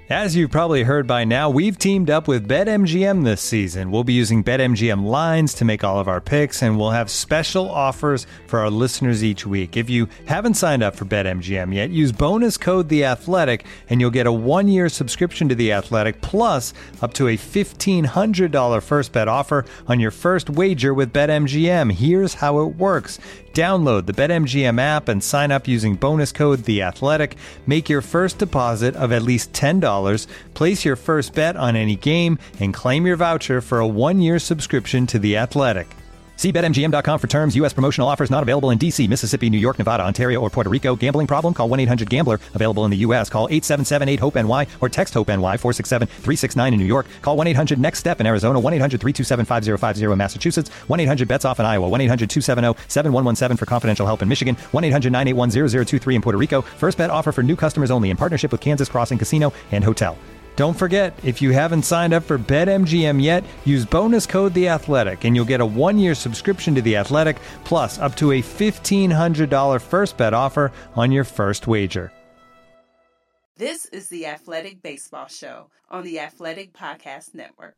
As you've probably heard by now, we've teamed up with BetMGM this season. We'll be using BetMGM lines to make all of our picks, and we'll have special offers for our listeners each week. If you haven't signed up for BetMGM yet, use bonus code The Athletic, and you'll get a 1-year subscription to The Athletic, plus up to a $1,500 first bet offer on your first wager with BetMGM. Here's how it works. Download the BetMGM app and sign up using bonus code The Athletic. Make your first deposit of at least $10. Place your first bet on any game and claim your voucher for a 1-year subscription to The Athletic. See BetMGM.com for terms. U.S. promotional offers not available in D.C., Mississippi, New York, Nevada, Ontario, or Puerto Rico. Gambling problem? Call 1-800-GAMBLER. Available in the U.S. Call 877-8-HOPE-NY or text HOPE-NY 467-369 in New York. Call 1-800-NEXT-STEP in Arizona. 1-800-327-5050 in Massachusetts. 1-800-BETS-OFF in Iowa. 1-800-270-7117 for confidential help in Michigan. 1-800-981-0023 in Puerto Rico. First bet offer for new customers only in partnership with Kansas Crossing Casino and Hotel. Don't forget, if you haven't signed up for BetMGM yet, use bonus code The Athletic, and you'll get a 1-year subscription to The Athletic, plus up to a $1,500 first bet offer on your first wager. This is the Athletic Baseball Show on the Athletic Podcast Network.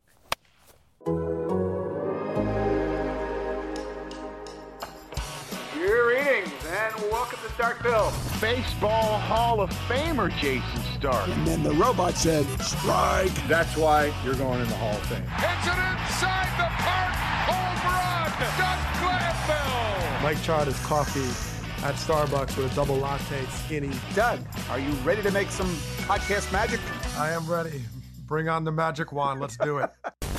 Greetings and welcome to Starkville. Baseball Hall of Famer Jason Stark. And then the robot said, strike. That's why you're going in the Hall of Fame. It's an inside the park home run. Doug Glanville. Mike tried his coffee at Starbucks with a double latte skinny. Doug, are you ready to make some podcast magic? I am ready. Bring on the magic wand. Let's do it.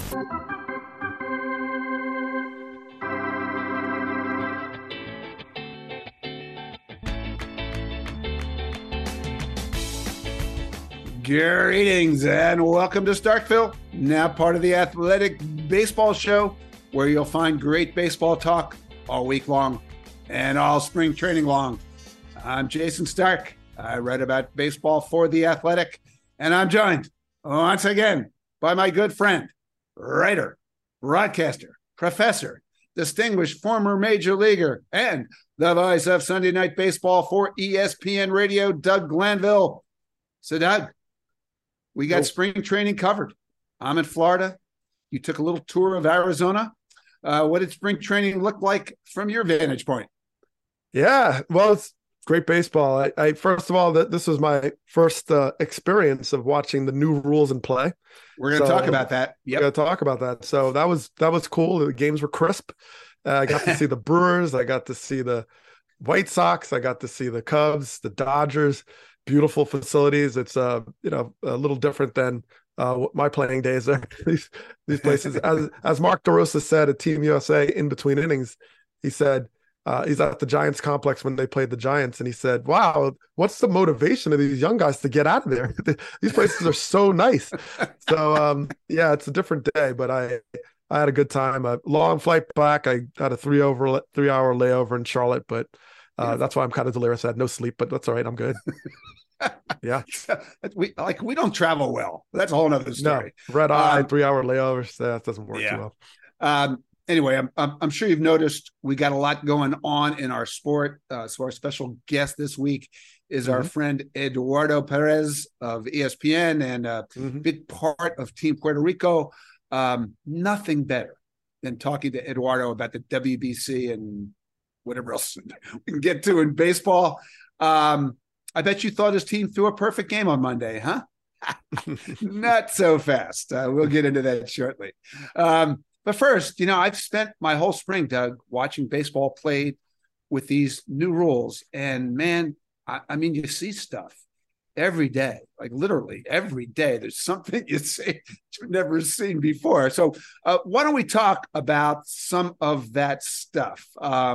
Greetings and welcome to Starkville, now part of the Athletic Baseball Show, where you'll find great baseball talk all week long and all spring training long. I'm Jason Stark. I write about baseball for The Athletic, and I'm joined once again by my good friend, writer, broadcaster, professor, distinguished former major leaguer, and the voice of Sunday Night Baseball for ESPN Radio, Doug Glanville. So, Doug, we got spring training covered. I'm in Florida. You took a little tour of Arizona. What did spring training look like from your vantage point? Yeah, well, it's great baseball. I first of all, this was my first experience of watching the new rules in play. We're going to talk about that. Yep. We're going to talk about that. So that was cool. The games were crisp. I got to see the Brewers. I got to see the White Sox. I got to see the Cubs, the Dodgers. Beautiful facilities. It's a little different than my playing days there. these places, as Mark DeRosa said at Team USA in between innings, he said he's at the Giants complex when they played the Giants, and he said, "Wow, what's the motivation of these young guys to get out of there? These places are so nice." So yeah, it's a different day, but I had a good time. A long flight back. I had a 3-hour layover in Charlotte, but that's why I'm kind of delirious. I had no sleep, but that's all right. I'm good. Yeah. We don't travel well. That's a whole nother story. No, red eye, 3-hour layovers. That doesn't work too well. Anyway, I'm sure you've noticed we got a lot going on in our sport. So our special guest this week is our friend Eduardo Perez of ESPN and a big part of Team Puerto Rico. Nothing better than talking to Eduardo about the WBC and whatever else we can get to in baseball. I bet you thought his team threw a perfect game on Monday, huh? Not so fast. We'll get into that shortly. But first, I've spent my whole spring, Doug, watching baseball played with these new rules. And man, I mean, you see stuff every day, like literally every day. There's something you see you've never seen before. So why don't we talk about some of that stuff?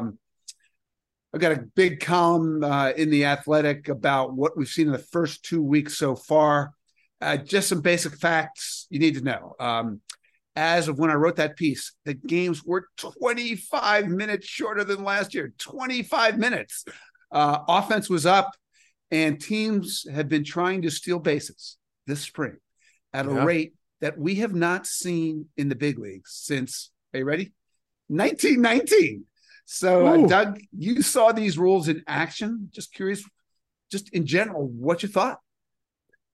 I've got a big column in The Athletic about what we've seen in the first 2 weeks so far. Just some basic facts you need to know. As of when I wrote that piece, the games were 25 minutes shorter than last year. 25 minutes. Offense was up, and teams have been trying to steal bases this spring at a rate that we have not seen in the big leagues since, are you ready? 1919. So, Doug, you saw these rules in action. Just curious, just in general, what you thought.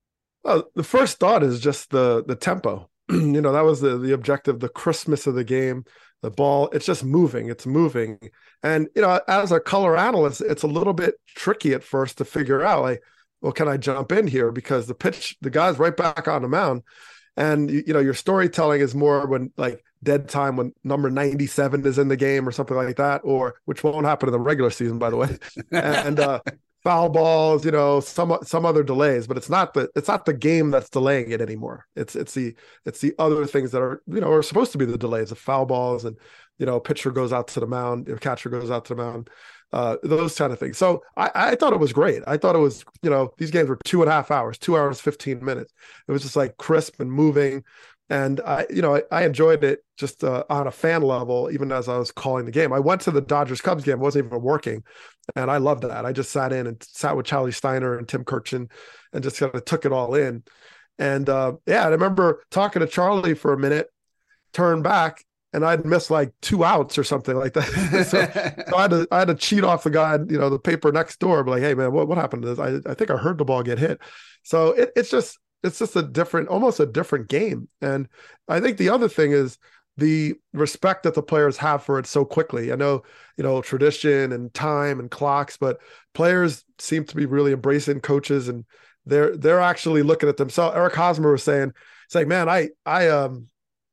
Well, the first thought is just the tempo. That was the objective, the crispness of the game. The ball, it's just moving. It's moving. And, as a color analyst, it's a little bit tricky at first to figure out, like, well, can I jump in here? Because the guy's right back on the mound. And, your storytelling is more when, like, dead time, when number 97 is in the game or something like that, or which won't happen in the regular season, by the way. And foul balls, some other delays, but it's not the game that's delaying it anymore. It's the other things that are supposed to be the delays, the foul balls, and pitcher goes out to the mound, catcher goes out to the mound, those kind of things. So I thought it was great. I thought it was, these games were 2.5 hours, 2 hours 15 minutes. It was just like crisp and moving. And I enjoyed it just on a fan level, even as I was calling the game. I went to the Dodgers Cubs game, wasn't even working, and I loved that. I just sat with Charlie Steiner and Tim Kirchin, and just kind of took it all in. And I remember talking to Charlie for a minute, turned back, and I'd missed like 2 outs or something like that. so I had to cheat off the guy, the paper next door, but like, hey man, what happened to this? I think I heard the ball get hit. So it's just almost a different game. And I think the other thing is the respect that the players have for it so quickly. I know, tradition and time and clocks, but players seem to be really embracing coaches, and they're actually looking at themselves. Eric Hosmer was saying, it's like, man, I'm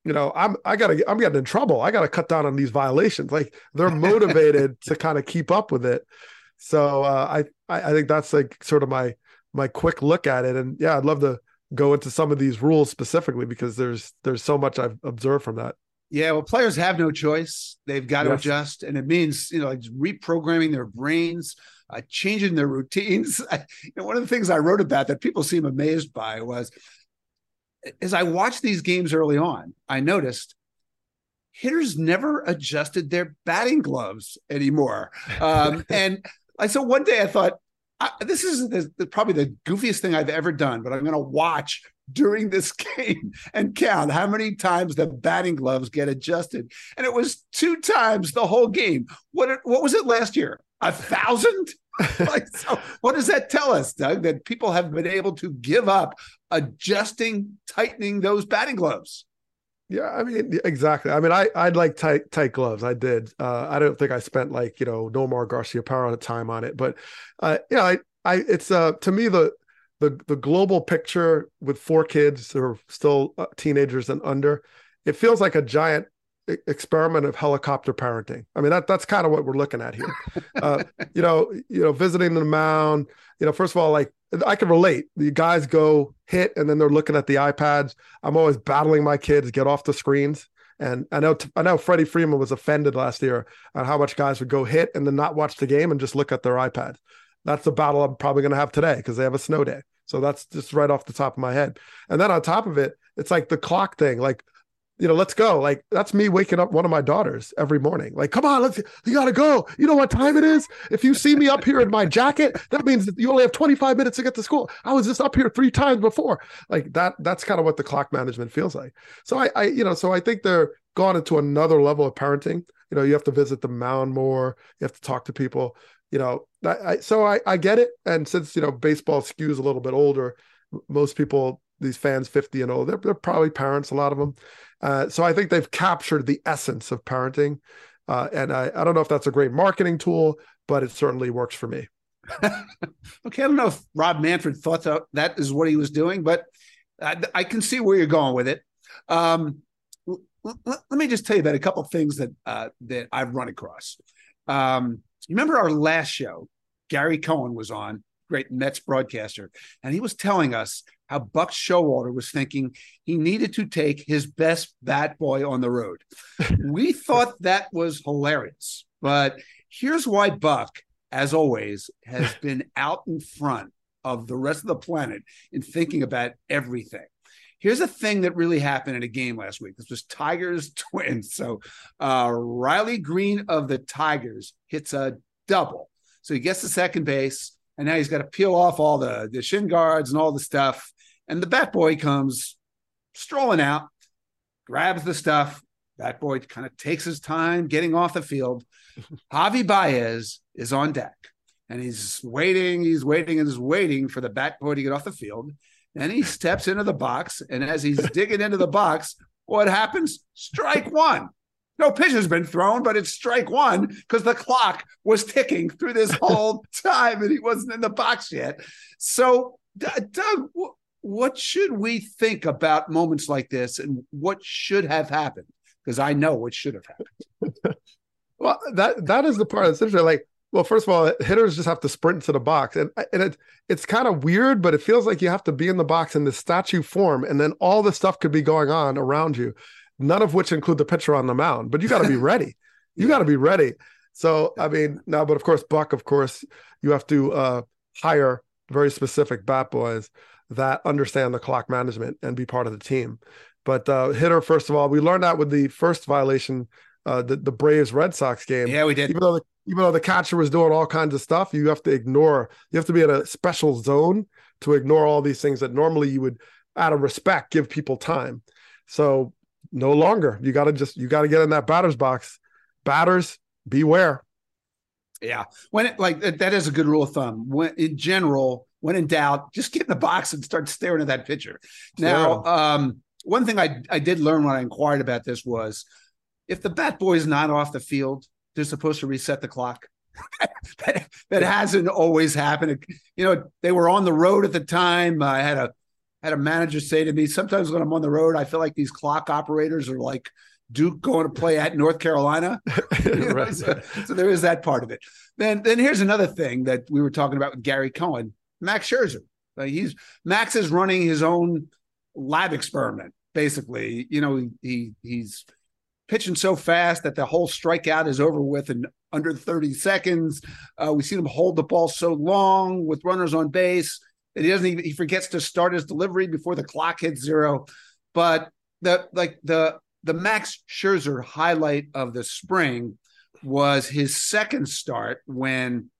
getting in trouble. I got to cut down on these violations. Like, they're motivated to kind of keep up with it. So I think that's like sort of my quick look at it. And yeah, I'd love to go into some of these rules specifically, because there's so much I've observed from that. Yeah, well, players have no choice. They've got to adjust, and it means like reprogramming their brains, changing their routines. One of the things I wrote about that people seem amazed by was, as I watched these games early on, I noticed hitters never adjusted their batting gloves anymore. And so one day I thought, this is probably the goofiest thing I've ever done, but I'm going to watch during this game and count how many times the batting gloves get adjusted. And it was 2 times the whole game. What was it last year? 1,000? So what does that tell us, Doug? That people have been able to give up adjusting, tightening those batting gloves. Yeah, I mean, exactly. I mean, I'd like tight gloves. I did. I don't think I spent like, Nomar Garciaparra time on it, but it's to me, the global picture with 4 kids who are still teenagers and under, it feels like a giant experiment of helicopter parenting. I mean, that's kind of what we're looking at here. Visiting the mound, first of all, like, I can relate. The guys go hit and then they're looking at the iPads. I'm always battling my kids, get off the screens. And I know Freddie Freeman was offended last year on how much guys would go hit and then not watch the game and just look at their iPads. That's the battle I'm probably going to have today because they have a snow day. So that's just right off the top of my head. And then on top of it, it's like the clock thing. Like, let's go. Like, that's me waking up one of my daughters every morning. Like, come on, you got to go. You know what time it is? If you see me up here in my jacket, that means that you only have 25 minutes to get to school. I was just up here 3 times before. Like that's kind of what the clock management feels like. So I think they're gone into another level of parenting. You have to visit the mound more. You have to talk to people, so I get it. And since, baseball skews a little bit older, most people, these fans 50 and older, they're probably parents, a lot of them. So I think they've captured the essence of parenting. And I don't know if that's a great marketing tool, but it certainly works for me. Okay. I don't know if Rob Manfred thought that is what he was doing, but I can see where you're going with it. Let me just tell you about a couple of things that I've run across. Remember our last show, Gary Cohen was on, great Mets broadcaster, and he was telling us how Buck Showalter was thinking he needed to take his best bat boy on the road. We thought that was hilarious, but here's why Buck, as always, has been out in front of the rest of the planet in thinking about everything. Here's a thing that really happened in a game last week. This was Tigers Twins. So Riley Green of the Tigers hits a double. So he gets to second base, and now he's got to peel off all the shin guards and all the stuff. And the bat boy comes strolling out, grabs the stuff. Bat boy kind of takes his time getting off the field. Javi Baez is on deck, and he's waiting for the bat boy to get off the field. and he steps into the box. And as he's digging into the box, what happens? Strike one. No pitch has been thrown, but it's strike one because the clock was ticking through this whole time and he wasn't in the box yet. So, Doug, what should we think about moments like this and what should have happened? Because I know what should have happened. Well, that is the part that's interesting. Like, well, first of all, hitters just have to sprint to the box. And it's kind of weird, but it feels like you have to be in the box in this statue form. And then all the stuff could be going on around you, none of which include the pitcher on the mound. But you got to be ready. You got to be ready. So, I mean, now, but of course, Buck, of course, you have to hire very specific bat boys that understand the clock management and be part of the team. But hitter, first of all, we learned that with the first violation, the Braves Red Sox game. Yeah, we did. Even though the catcher was doing all kinds of stuff, you have to be in a special zone to ignore all these things that normally you would, out of respect, give people time. So no longer. You got to get in that batter's box. Batters, beware. Yeah. That is a good rule of thumb. When in general, when in doubt, just get in the box and start staring at that pitcher. Now, one thing I did learn when I inquired about this was if the bat boy is not off the field, they're supposed to reset the clock. that hasn't always happened. You know, they were on the road at the time. I had a manager say to me, sometimes when I'm on the road, I feel like these clock operators are like Duke going to play at North Carolina. Right. So there is that part of it. Then here's another thing that we were talking about with Gary Cohen, Max Scherzer. Max is running his own lab experiment, basically. You know, he's pitching so fast that the whole strikeout is over with in under 30 seconds. We've seen him hold the ball so long with runners on base that he forgets to start his delivery before the clock hits zero. But the Max Scherzer highlight of the spring was his second start when,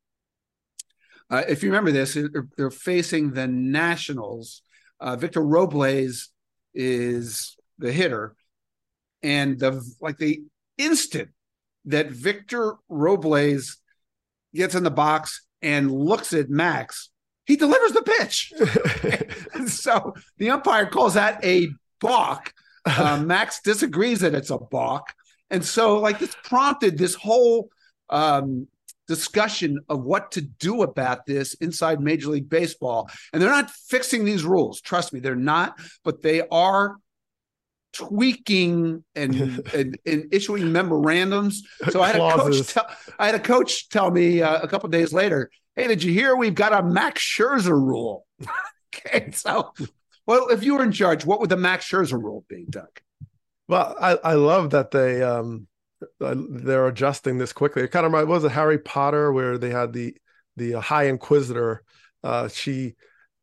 if you remember this, they're facing the Nationals. Victor Robles is the hitter. And the instant that Victor Robles gets in the box and looks at Max, he delivers the pitch. So the umpire calls that a balk. Max disagrees that it's a balk. And so this prompted this whole discussion of what to do about this inside Major League Baseball. And they're not fixing these rules. Trust me, they're not, but they are tweaking and issuing memorandums. So I had a coach tell me a couple of days later, "Hey, did you hear we've got a Max Scherzer rule?" Okay, so if you were in charge, what would the Max Scherzer rule be, Doug? Well, I love that they're adjusting this quickly. It kind of was it Harry Potter where they had the High Inquisitor. She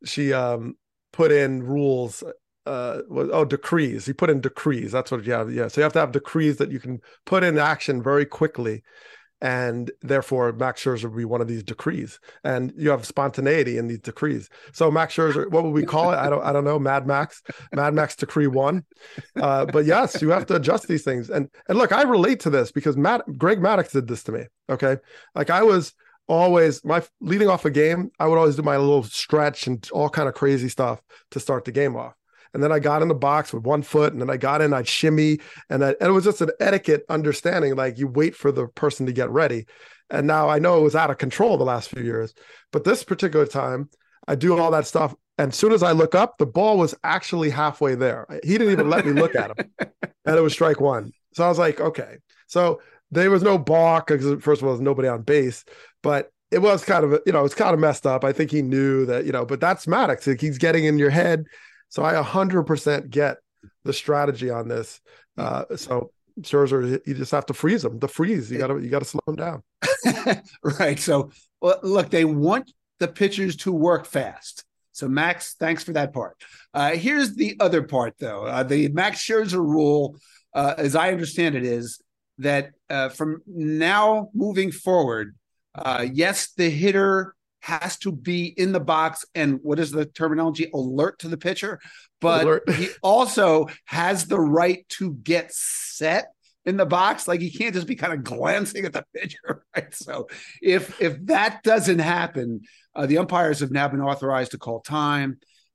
put in rules. Decrees. He put in decrees. That's what you have. Yeah. So you have to have decrees that you can put in action very quickly. And therefore, Max Scherzer would be one of these decrees. And you have spontaneity in these decrees. So Max Scherzer, what would we call it? I don't know. Mad Max Decree 1. But yes, you have to adjust these things. And look, I relate to this because Greg Maddux did this to me. Okay. I was always leading off a game. I would always do my little stretch and all kind of crazy stuff to start the game off. And then I got in the box with 1 foot, and then I got in, I'd shimmy, and it was just an etiquette understanding. Like you wait for the person to get ready. And now I know it was out of control the last few years, but this particular time I do all that stuff. And as soon as I look up, the ball was actually halfway there. He didn't even let me look at him, and it was strike one. So I was like, okay. So there was no balk because first of all, there's nobody on base, but it was kind of, it's kind of messed up. I think he knew that, but that's Maddux. Like, he's getting in your head. So I 100% get the strategy on this. So Scherzer, you just have to freeze him. The freeze, you got to slow him down. Right. So look, they want the pitchers to work fast. So Max, thanks for that part. Here's the other part, though. The Max Scherzer rule, as I understand it, is that from now moving forward, yes, the hitter has to be in the box and what is the terminology? Alert to the pitcher, but he also has the right to get set in the box. Like he can't just be kind of glancing at the pitcher, right? So if that doesn't happen, the umpires have now been authorized to call time.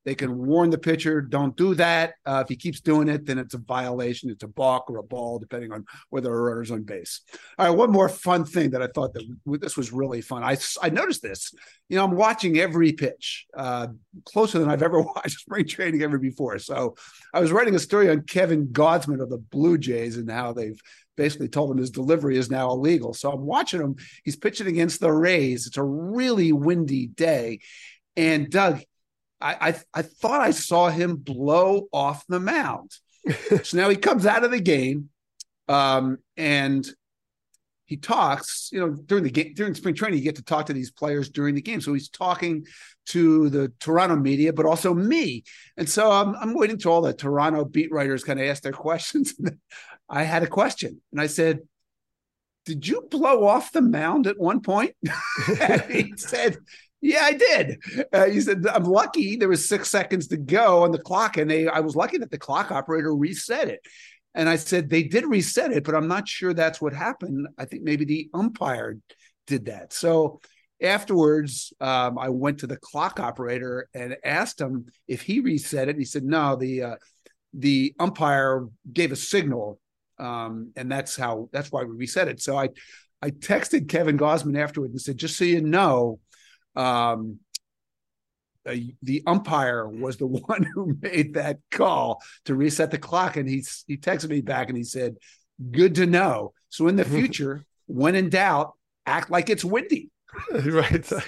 They can warn the pitcher, don't do that. If he keeps doing it, then it's a violation. It's a balk or a ball, depending on whether a runner's on base. All right, one more fun thing that I thought that this was really fun. I noticed this. I'm watching every pitch, closer than I've ever watched spring training ever before. So I was writing a story on Kevin Gaudsman of the Blue Jays and how they've basically told him his delivery is now illegal. So I'm watching him. He's pitching against the Rays. It's a really windy day. And Doug, I thought I saw him blow off the mound. So now he comes out of the game, and he talks. During spring training, you get to talk to these players during the game. So he's talking to the Toronto media, but also me. And so I'm waiting till all the Toronto beat writers kind of ask their questions. I had a question, and I said, "Did you blow off the mound at one point?" And he said, "Yeah, I did." He said, "I'm lucky. There was 6 seconds to go on the clock, and I was lucky that the clock operator reset it." And I said, "They did reset it, but I'm not sure that's what happened. I think maybe the umpire did that." So afterwards, I went to the clock operator and asked him if he reset it. And he said, "No, the umpire gave a signal, and that's why we reset it." So I texted Kevin Gaudsman afterward and said, "Just so you know, the umpire was the one who made that call to reset the clock." And he texted me back and he said, "Good to know. So in the future, when in doubt, act like it's windy." Right. So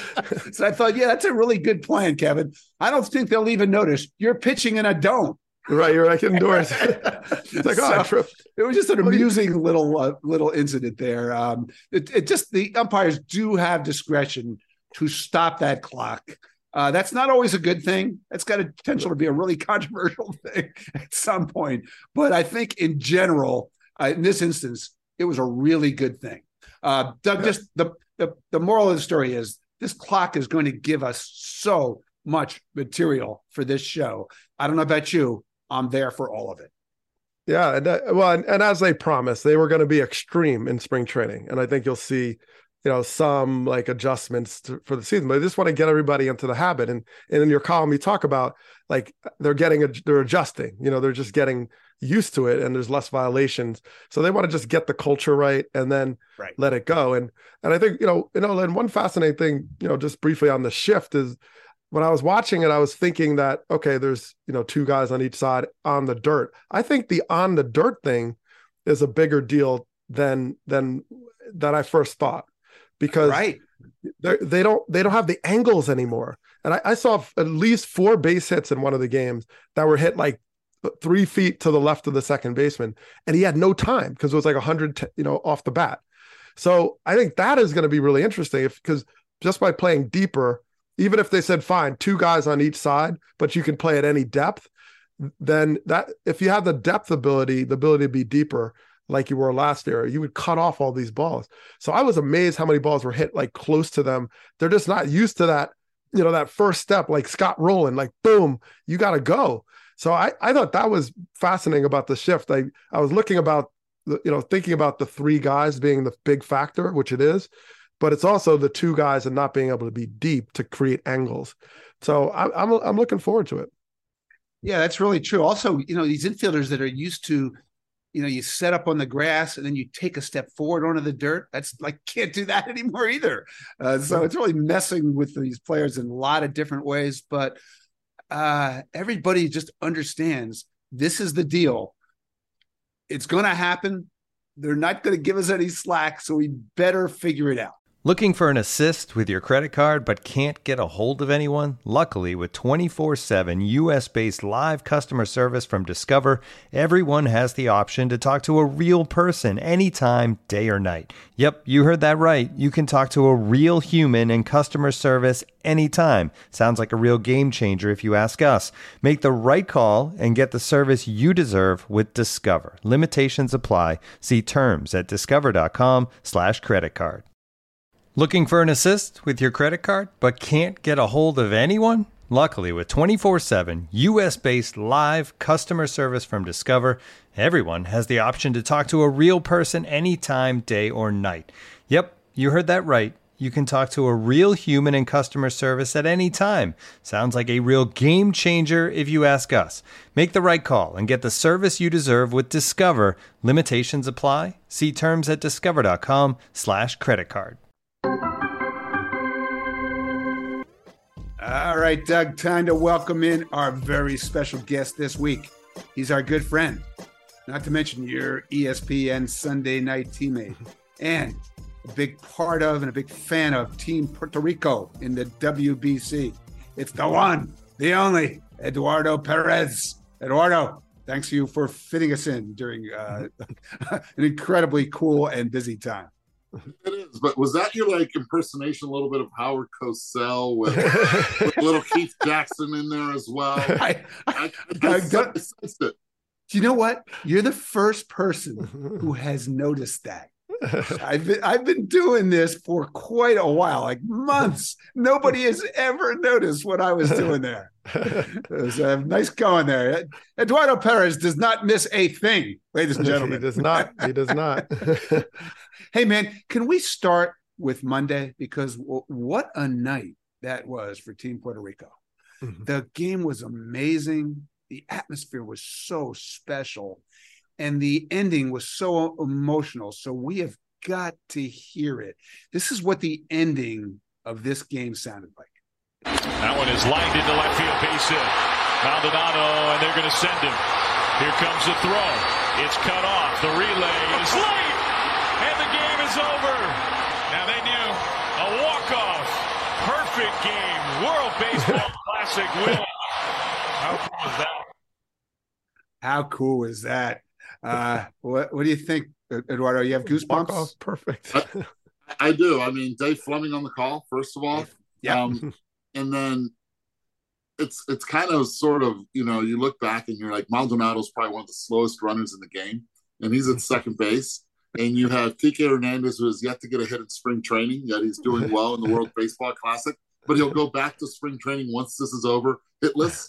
I thought, yeah, that's a really good plan, Kevin. I don't think they'll even notice you're pitching in a dome. Right, you're like indoors. It's like, I tripped. It was just an amusing little incident there. It just, the umpires do have discretion to stop that clock. That's not always a good thing. That's got a potential to be a really controversial thing at some point. But I think in general, in this instance, it was a really good thing. Doug, just the moral of the story is this clock is going to give us so much material for this show. I don't know about you. I'm there for all of it. Yeah. And as they promised, they were going to be extreme in spring training. And I think you'll see, some like adjustments for the season, but I just want to get everybody into the habit. And in your column, you talk about like they're adjusting, they're just getting used to it and there's less violations. So they want to just get the culture right and then let it go. And I think, and one fascinating thing, just briefly on the shift is when I was watching it, I was thinking that, okay, there's, two guys on each side on the dirt. I think the on the dirt thing is a bigger deal than I first thought. Because they don't have the angles anymore. And I saw at least 4 base hits in one of the games that were hit like 3 feet to the left of the second baseman. And he had no time because it was like 100, off the bat. So I think that is going to be really interesting because just by playing deeper, even if they said, fine, 2 guys on each side, but you can play at any depth, then that if you have the depth ability, the ability to be deeper, like you were last year, you would cut off all these balls. So I was amazed how many balls were hit like close to them. They're just not used to that, that first step, like Scott Rowland, like boom, you got to go. So I thought that was fascinating about the shift. I was looking about, thinking about the 3 guys being the big factor, which it is, but it's also the 2 guys and not being able to be deep to create angles. So I'm looking forward to it. Yeah, that's really true. Also, these infielders that are used to, you set up on the grass and then you take a step forward onto the dirt. That's like, can't do that anymore either. So it's really messing with these players in a lot of different ways, but everybody just understands this is the deal. It's going to happen. They're not going to give us any slack. So we better figure it out. Looking for an assist with your credit card but can't get a hold of anyone? Luckily, with 24/7 U.S.-based live customer service from Discover, everyone has the option to talk to a real person anytime, day or night. Yep, you heard that right. You can talk to a real human in customer service anytime. Sounds like a real game changer if you ask us. Make the right call and get the service you deserve with Discover. Limitations apply. See terms at discover.com/creditcard. Looking for an assist with your credit card, but can't get a hold of anyone? Luckily, with 24/7 U.S.-based live customer service from Discover, everyone has the option to talk to a real person anytime, day or night. Yep, you heard that right. you can talk to a real human in customer service at any time. Sounds like a real game changer if you ask us. Make the right call and get the service you deserve with Discover. Limitations apply. See terms at discover.com/creditcard. All right, Doug, time to welcome in our very special guest this week. He's our good friend, not to mention your ESPN Sunday night teammate, and a big part of and a big fan of Team Puerto Rico in the WBC. It's the one, the only, Eduardo Perez. Eduardo, thanks to you for fitting us in during an incredibly cool and busy time. It is, but was that your impersonation, a little bit of Howard Cosell with a little Keith Jackson in there as well? I sensed it. Do you know what? You're the first person who has noticed that. I've been doing this for quite a while, like months. Nobody has ever noticed what I was doing there. It was nice going there. Eduardo Perez does not miss a thing, ladies and gentlemen. He does not. He does not. Hey, man, can we start with Monday? Because what a night that was for Team Puerto Rico. Mm-hmm. The game was amazing. The atmosphere was so special. And the ending was so emotional. So we have got to hear it. This is what the ending of this game sounded like. That one is lined into left field, base hit. Maldonado, and they're going to send him. Here comes the throw. It's cut off. The relay is late, and the game is over. Now they knew a walk-off, perfect game, World Baseball Classic win. How cool is that? How cool is that? What do you think, Eduardo? You have goosebumps? Oh, perfect. I do. I mean, Dave Fleming on the call, first of all. Yeah. And then it's kind of sort of, you look back and you're like, Maldonado's probably one of the slowest runners in the game, and he's at second base. And you have Kike Hernandez, who has yet to get a hit in spring training, yet he's doing well in the World Baseball Classic. But he'll go back to spring training once this is over, hitless.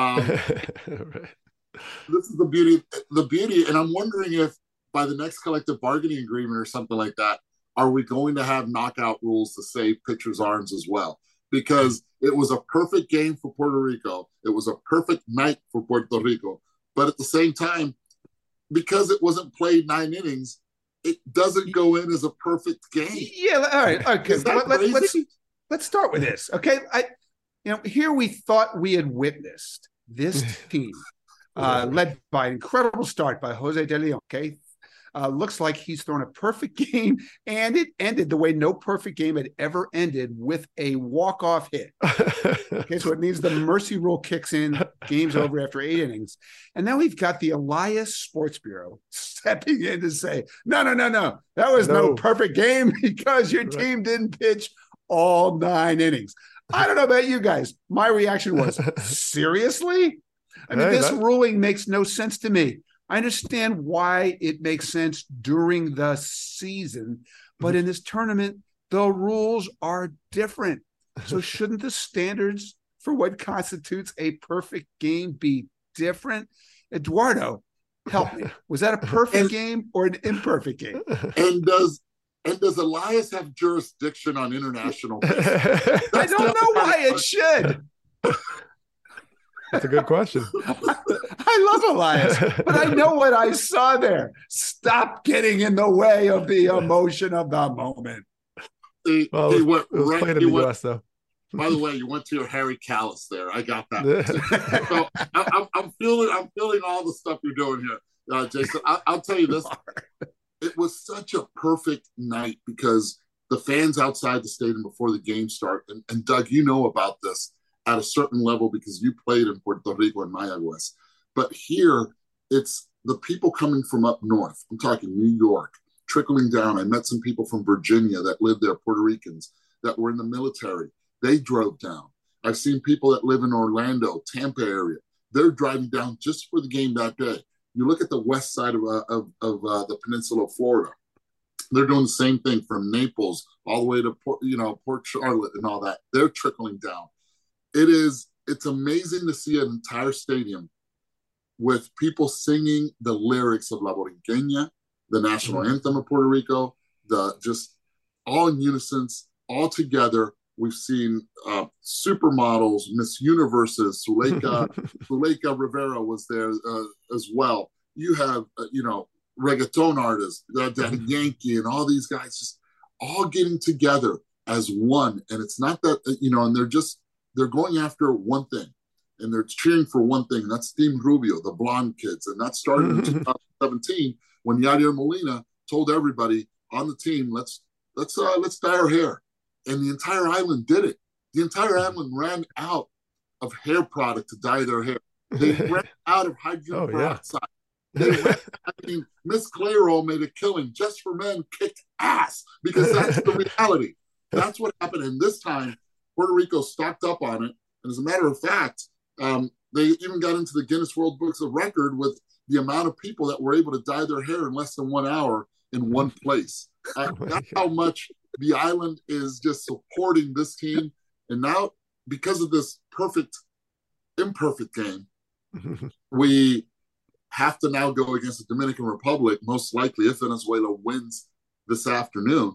Right. This is the beauty. And I'm wondering if by the next collective bargaining agreement or something like that, are we going to have knockout rules to save pitchers' arms as well? Because it was a perfect game for Puerto Rico. It was a perfect night for Puerto Rico. But at the same time, because it wasn't played 9 innings, it doesn't go in as a perfect game. Yeah, all right. Okay, let's start with this. Okay, here we thought we had witnessed this team led by an incredible start by Jose De Leon. Okay, looks like he's thrown a perfect game, and it ended the way no perfect game had ever ended, with a walk-off hit. Okay, so it means the mercy rule kicks in, game's over after 8 innings. And now we've got the Elias Sports Bureau stepping in to say, no. That was no perfect game because your team didn't pitch all 9 innings. I don't know about you guys. My reaction was, seriously? I mean, this ruling makes no sense to me. I understand why it makes sense during the season, but in this tournament, the rules are different. So shouldn't the standards for what constitutes a perfect game be different? Eduardo, help me. Was that a perfect game or an imperfect game? And does Elias have jurisdiction on international baseball? I don't know why it should. That's a good question. I love Elias, but I know what I saw there. Stop getting in the way of the emotion of the moment. It was played in the U.S. though. By the way, you went to your Harry Callis there. I got that. So I'm feeling all the stuff you're doing here, Jason. I'll tell you this: it was such a perfect night because the fans outside the stadium before the game started, and Doug, you know about this at a certain level because you played in Puerto Rico and Mayagüez. But here, it's the people coming from up north. I'm talking New York, trickling down. I met some people from Virginia that lived there, Puerto Ricans, that were in the military. They drove down. I've seen people that live in Orlando, Tampa area. They're driving down just for the game that day. You look at the west side of the peninsula of Florida. They're doing the same thing from Naples all the way to Port Charlotte and all that. They're trickling down. It's amazing to see an entire stadium with people singing the lyrics of La Borinqueña, the national anthem of Puerto Rico, just all in unison. all together. We've seen supermodels, Miss Universes, Zuleika Rivera was there as well. You have, reggaeton artists, Daddy Yankee, and all these guys just all getting together as one. And it's not that, and they're going after one thing. And they're cheering for one thing. That's Team Rubio, the blonde kids. And that started in 2017 when Yadier Molina told everybody on the team, let's dye our hair. And the entire island did it. The entire island ran out of hair product to dye their hair. They ran out of hydrogen peroxide. Miss Clairo made a killing just for men, kicked ass, because that's the reality. That's what happened. And this time, Puerto Rico stocked up on it. And as a matter of fact, they even got into the Guinness World Books of Record with the amount of people that were able to dye their hair in less than 1 hour in one place. That's how much the island is just supporting this team. And now, because of this imperfect game, we have to now go against the Dominican Republic, most likely if Venezuela wins this afternoon.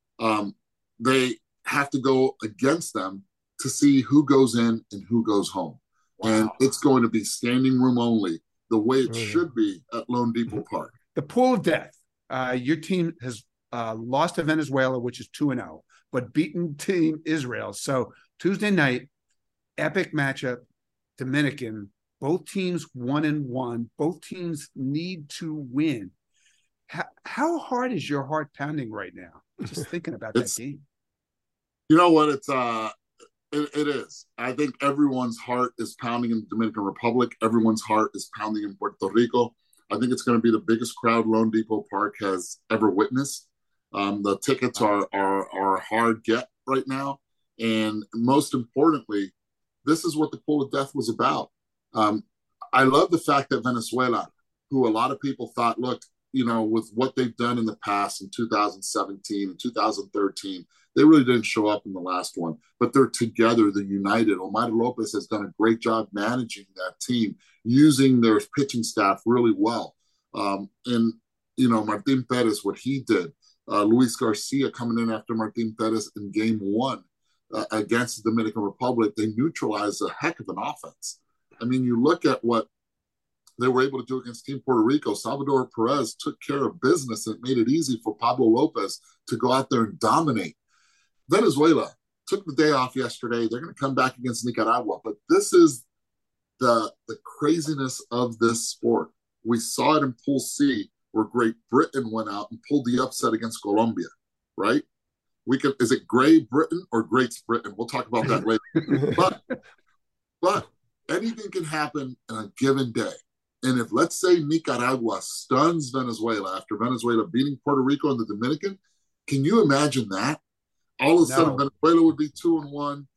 They have to go against them to see who goes in and who goes home. Wow. And it's going to be standing room only, the way it should be at Lone Depot Park. The pool of death. Your team has lost to Venezuela, which is 2-0, but beaten Team Israel. So Tuesday night, epic matchup, Dominican. Both teams 1-1. Both teams need to win. How hard is your heart pounding right now? Just thinking about that game. You know what? It is. I think everyone's heart is pounding in the Dominican Republic. Everyone's heart is pounding in Puerto Rico. I think it's going to be the biggest crowd Lone Depot Park has ever witnessed. The tickets are a hard get right now. And most importantly, this is what the pool of death was about. I love the fact that Venezuela, who a lot of people thought, look, with what they've done in the past in 2017 and 2013, they really didn't show up in the last one, but they're together, they're united. Omar Lopez has done a great job managing that team, using their pitching staff really well. And Martin Perez, what he did, Luis Garcia coming in after Martin Perez in game 1 against the Dominican Republic, they neutralized a heck of an offense. I mean, you look at what they were able to do against Team Puerto Rico. Salvador Perez took care of business and made it easy for Pablo Lopez to go out there and dominate. Venezuela took the day off yesterday. They're going to come back against Nicaragua. But this is the craziness of this sport. We saw it in Pool C, where Great Britain went out and pulled the upset against Colombia, right? Is it Great Britain or Great Britain? We'll talk about that later. But anything can happen in a given day. And if, let's say, Nicaragua stuns Venezuela after Venezuela beating Puerto Rico and the Dominican, can you imagine that? All of a sudden, Venezuela would be 2-1.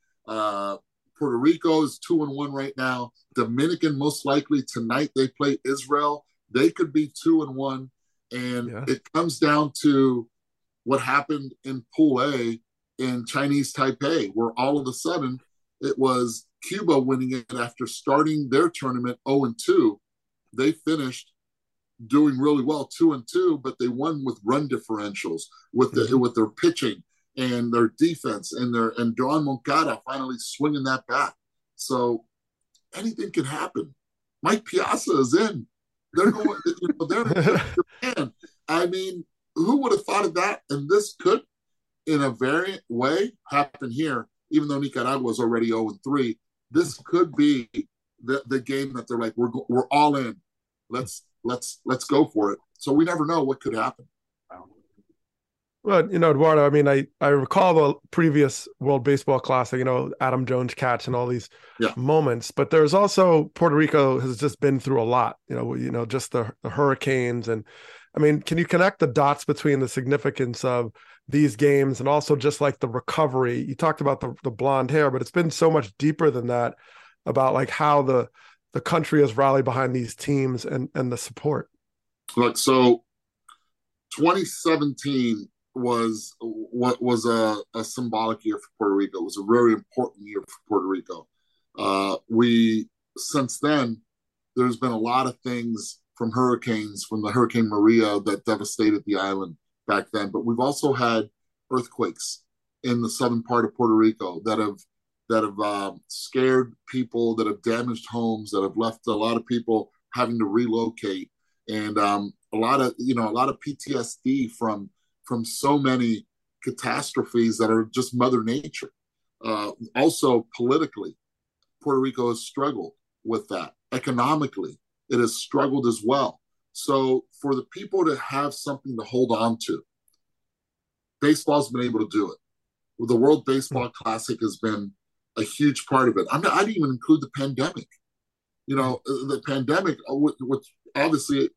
Puerto Rico is 2-1 right now. Dominican, most likely tonight, they play Israel. They could be 2-1. And it comes down to what happened in Pool A in Chinese Taipei, where all of a sudden it was Cuba winning it after starting their tournament 0-2. They finished doing really well, 2-2, but they won with run differentials, with their pitching and their defense, and Joan Moncada finally swinging that bat. So anything can happen. Mike Piazza is in. They're going. They're Japan. I mean, who would have thought of that? And this could, in a variant way, happen here. Even though Nicaragua is already 0-3, this could be the game that they're like, we're all in. Let's go for it. So we never know what could happen. Well, Eduardo, I mean, I recall the previous World Baseball Classic, Adam Jones catch and all these moments, but there's also Puerto Rico has just been through a lot, just the hurricanes. And I mean, can you connect the dots between the significance of these games and also just like the recovery? You talked about the blonde hair, but it's been so much deeper than that, about like how the country has rallied behind these teams and the support. Look, so 2017 was what was a symbolic year for Puerto Rico. It was a very important year for Puerto Rico. Since then, there's been a lot of things from hurricanes, from the Hurricane Maria that devastated the island back then, but we've also had earthquakes in the southern part of Puerto Rico that have scared people, that have damaged homes, that have left a lot of people having to relocate, and a lot of PTSD from so many catastrophes that are just Mother Nature. Also, politically, Puerto Rico has struggled with that. Economically, it has struggled as well. So for the people to have something to hold on to, baseball's been able to do it. The World Baseball Classic has been a huge part of it. I didn't even include the pandemic. The pandemic, which obviously,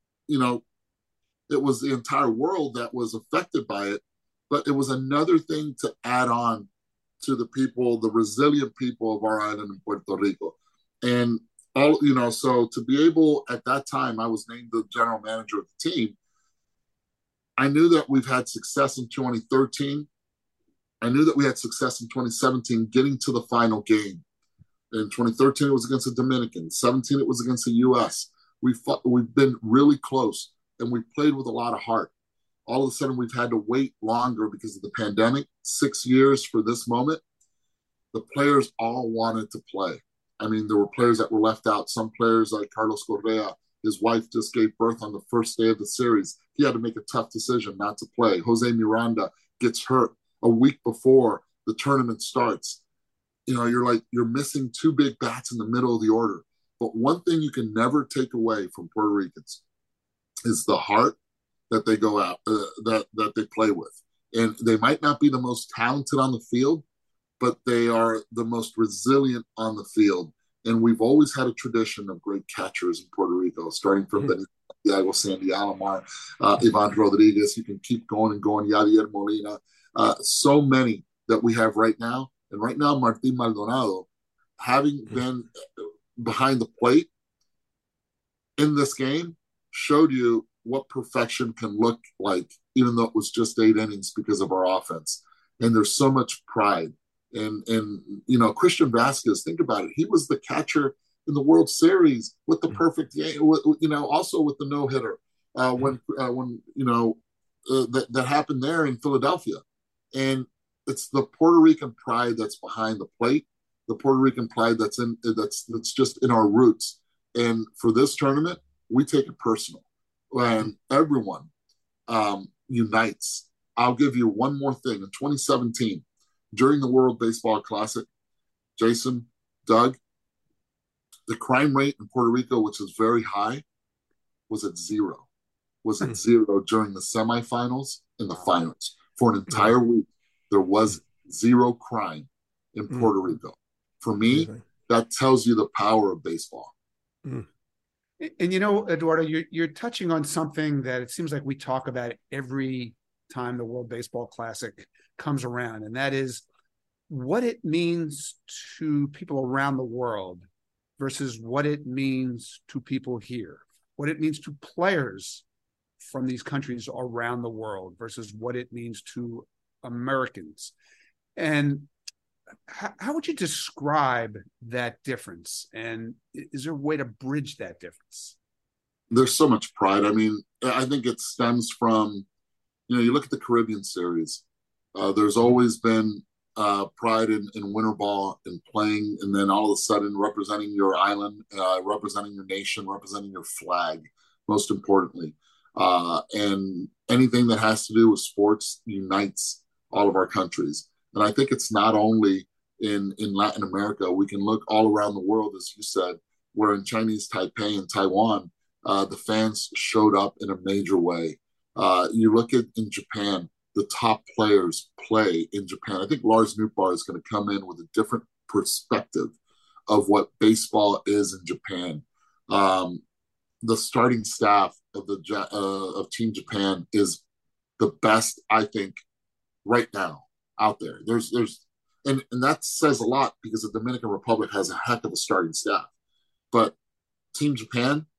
it was the entire world that was affected by it, but it was another thing to add on to the people, the resilient people of our island in Puerto Rico. And so to be able, at that time, I was named the general manager of the team. I knew that we've had success in 2013. I knew that we had success in 2017 getting to the final game. In 2013, it was against the Dominican. 17, it was against the U.S. We've been really close, and we played with a lot of heart. All of a sudden, we've had to wait longer because of the pandemic, 6 years for this moment. The players all wanted to play. I mean, there were players that were left out. Some players like Carlos Correa, his wife just gave birth on the first day of the series. He had to make a tough decision not to play. Jose Miranda gets hurt a week before the tournament starts. You're missing two big bats in the middle of the order. But one thing you can never take away from Puerto Ricans is the heart that they go out, that they play with. And they might not be the most talented on the field, but they are the most resilient on the field. And we've always had a tradition of great catchers in Puerto Rico, starting from Santiago, Sandy Alomar, Ivan Rodriguez. You can keep going and going, Yadier Molina. So many that we have right now. And right now, Martín Maldonado, having been behind the plate in this game, showed you what perfection can look like, even though it was just 8 innings because of our offense. And there's so much pride. And Christian Vasquez, think about it. He was the catcher in the World Series with the perfect game, also with the no-hitter when that happened there in Philadelphia. And it's the Puerto Rican pride that's behind the plate, the Puerto Rican pride that's just in our roots. And for this tournament, we take it personal. And everyone unites. I'll give you one more thing. In 2017, during the World Baseball Classic, Jason, Doug, the crime rate in Puerto Rico, which is very high, was at zero. Zero during the semifinals and the finals. For an entire week, there was zero crime in Puerto Rico. For me, that tells you the power of baseball. And Eduardo, you're touching on something that it seems like we talk about every time the World Baseball Classic comes around, and that is what it means to people around the world versus what it means to people here, what it means to players from these countries around the world versus what it means to Americans. And how would you describe that difference? And is there a way to bridge that difference? There's so much pride. I mean, I think it stems from, you look at the Caribbean series. There's always been pride in winter ball and playing, and then all of a sudden representing your island, representing your nation, representing your flag, most importantly. And anything that has to do with sports unites all of our countries. And I think it's not only in Latin America. We can look all around the world, as you said, where in Chinese Taipei and Taiwan, the fans showed up in a major way. You look at in Japan, the top players play in Japan. I think Lars Nootbaar is going to come in with a different perspective of what baseball is in Japan. The starting staff of Team Japan is the best, I think, right now out there. And that says a lot because the Dominican Republic has a heck of a starting staff. But Team Japan,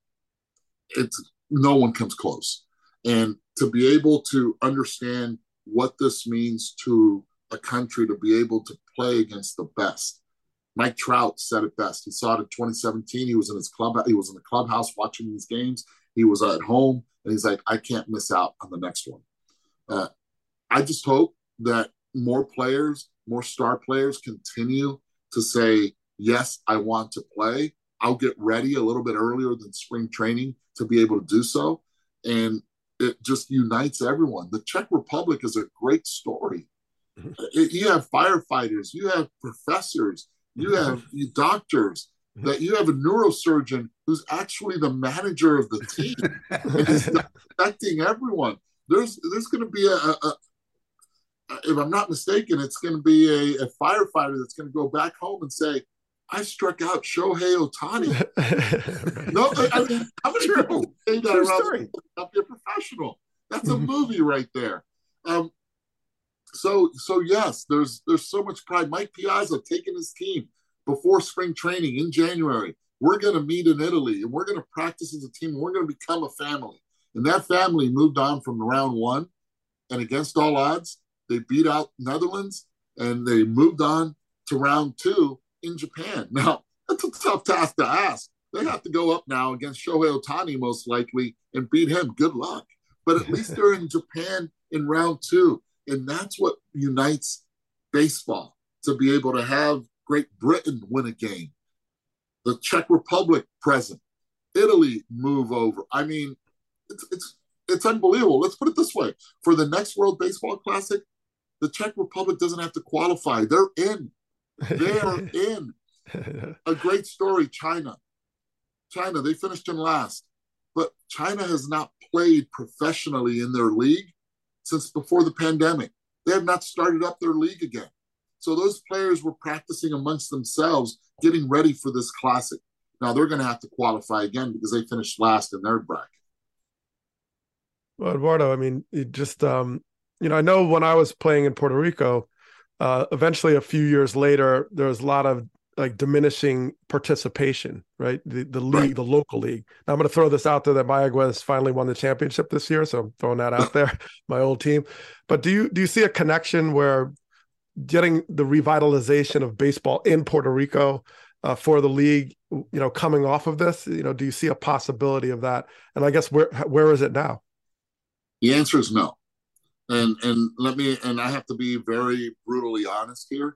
no one comes close. And to be able to understand what this means to a country to be able to play against the best. Mike Trout said it best. He saw it in 2017. He was in his club. He was in the clubhouse watching these games. He was at home, and he's like, I can't miss out on the next one. I just hope that more players, more star players continue to say, yes, I want to play, I'll get ready a little bit earlier than spring training to be able to do so. And it just unites everyone. The Czech Republic is a great story. You have firefighters, you have professors, you have doctors, that you have a neurosurgeon who's actually the manager of the team and is affecting everyone. There's going to be if I'm not mistaken, it's going to be a firefighter that's going to go back home and say, I struck out Shohei Ohtani. No, I mean, how many people say that around not be a professional? That's a movie right there. So yes, there's so much pride. Mike Piazza taking his team before spring training in January. We're going to meet in Italy, and we're going to practice as a team, and we're going to become a family. And that family moved on from round one, and against all odds, they beat out Netherlands, and they moved on to round two in Japan. Now, that's a tough task to ask. They have to go up now against Shohei Ohtani, most likely, and beat him. Good luck. But at least they're in Japan in round two. And that's what unites baseball, to be able to have Great Britain win a game, the Czech Republic present, Italy move over. I mean, it's unbelievable. Let's put it this way. For the next World Baseball Classic, the Czech Republic doesn't have to qualify. They're in. They are in. A great story, China. China, they finished in last. But China has not played professionally in their league since before the pandemic. They have not started up their league again. So those players were practicing amongst themselves, getting ready for this classic. Now they're going to have to qualify again because they finished last in their bracket. Well, Eduardo, I mean, it just, I know when I was playing in Puerto Rico, eventually a few years later, there was a lot of like diminishing participation, right? The league, right. The local league. Now I'm going to throw this out there that Mayaguez finally won the championship this year. So I'm throwing that out there, my old team. But do you see a connection where getting the revitalization of baseball in Puerto Rico for the league, coming off of this, do you see a possibility of that? And I guess where is it now? The answer is no. And I have to be very brutally honest here.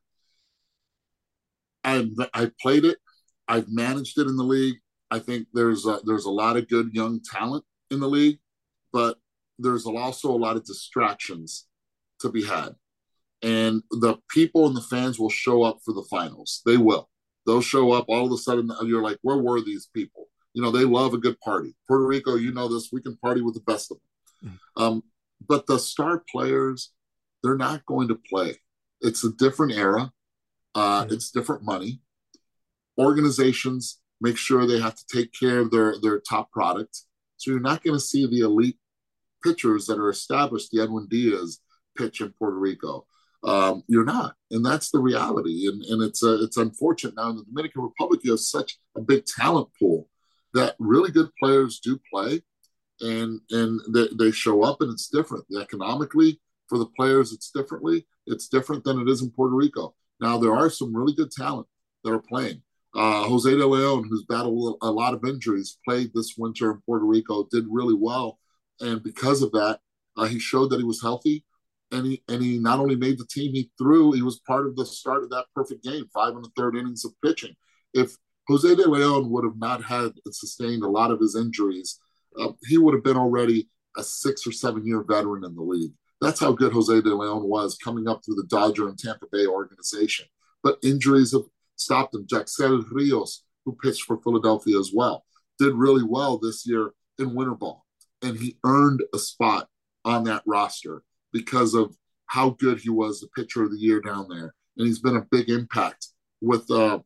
I played it. I've managed it in the league. I think there's a lot of good young talent in the league, but there's also a lot of distractions to be had. And the people and the fans will show up for the finals. They will. They'll show up. All of a sudden, you're like, where were these people? They love a good party. Puerto Rico, this, we can party with the best of them. But the star players, they're not going to play. It's a different era. It's different money. Organizations make sure they have to take care of their top product. So you're not going to see the elite pitchers that are established, the Edwin Diaz pitch in Puerto Rico. You're not. And that's the reality. And it's unfortunate. Now in the Dominican Republic, you have such a big talent pool that really good players do play. And they show up, and it's different. Economically, for the players, it's different than it is in Puerto Rico. Now, there are some really good talent that are playing. Jose de Leon, who's battled a lot of injuries, played this winter in Puerto Rico, did really well. And because of that, he showed that he was healthy. And he not only made the team, he was part of the start of that perfect game, 5 1/3 innings of pitching. If Jose de Leon would have not had sustained a lot of his injuries, he would have been already a 6 or 7 year veteran in the league. That's how good Jose de Leon was coming up through the Dodger and Tampa Bay organization. But injuries have stopped him. Jacksel Rios, who pitched for Philadelphia as well, did really well this year in winter ball. And he earned a spot on that roster because of how good he was, the pitcher of the year down there. And he's been a big impact with the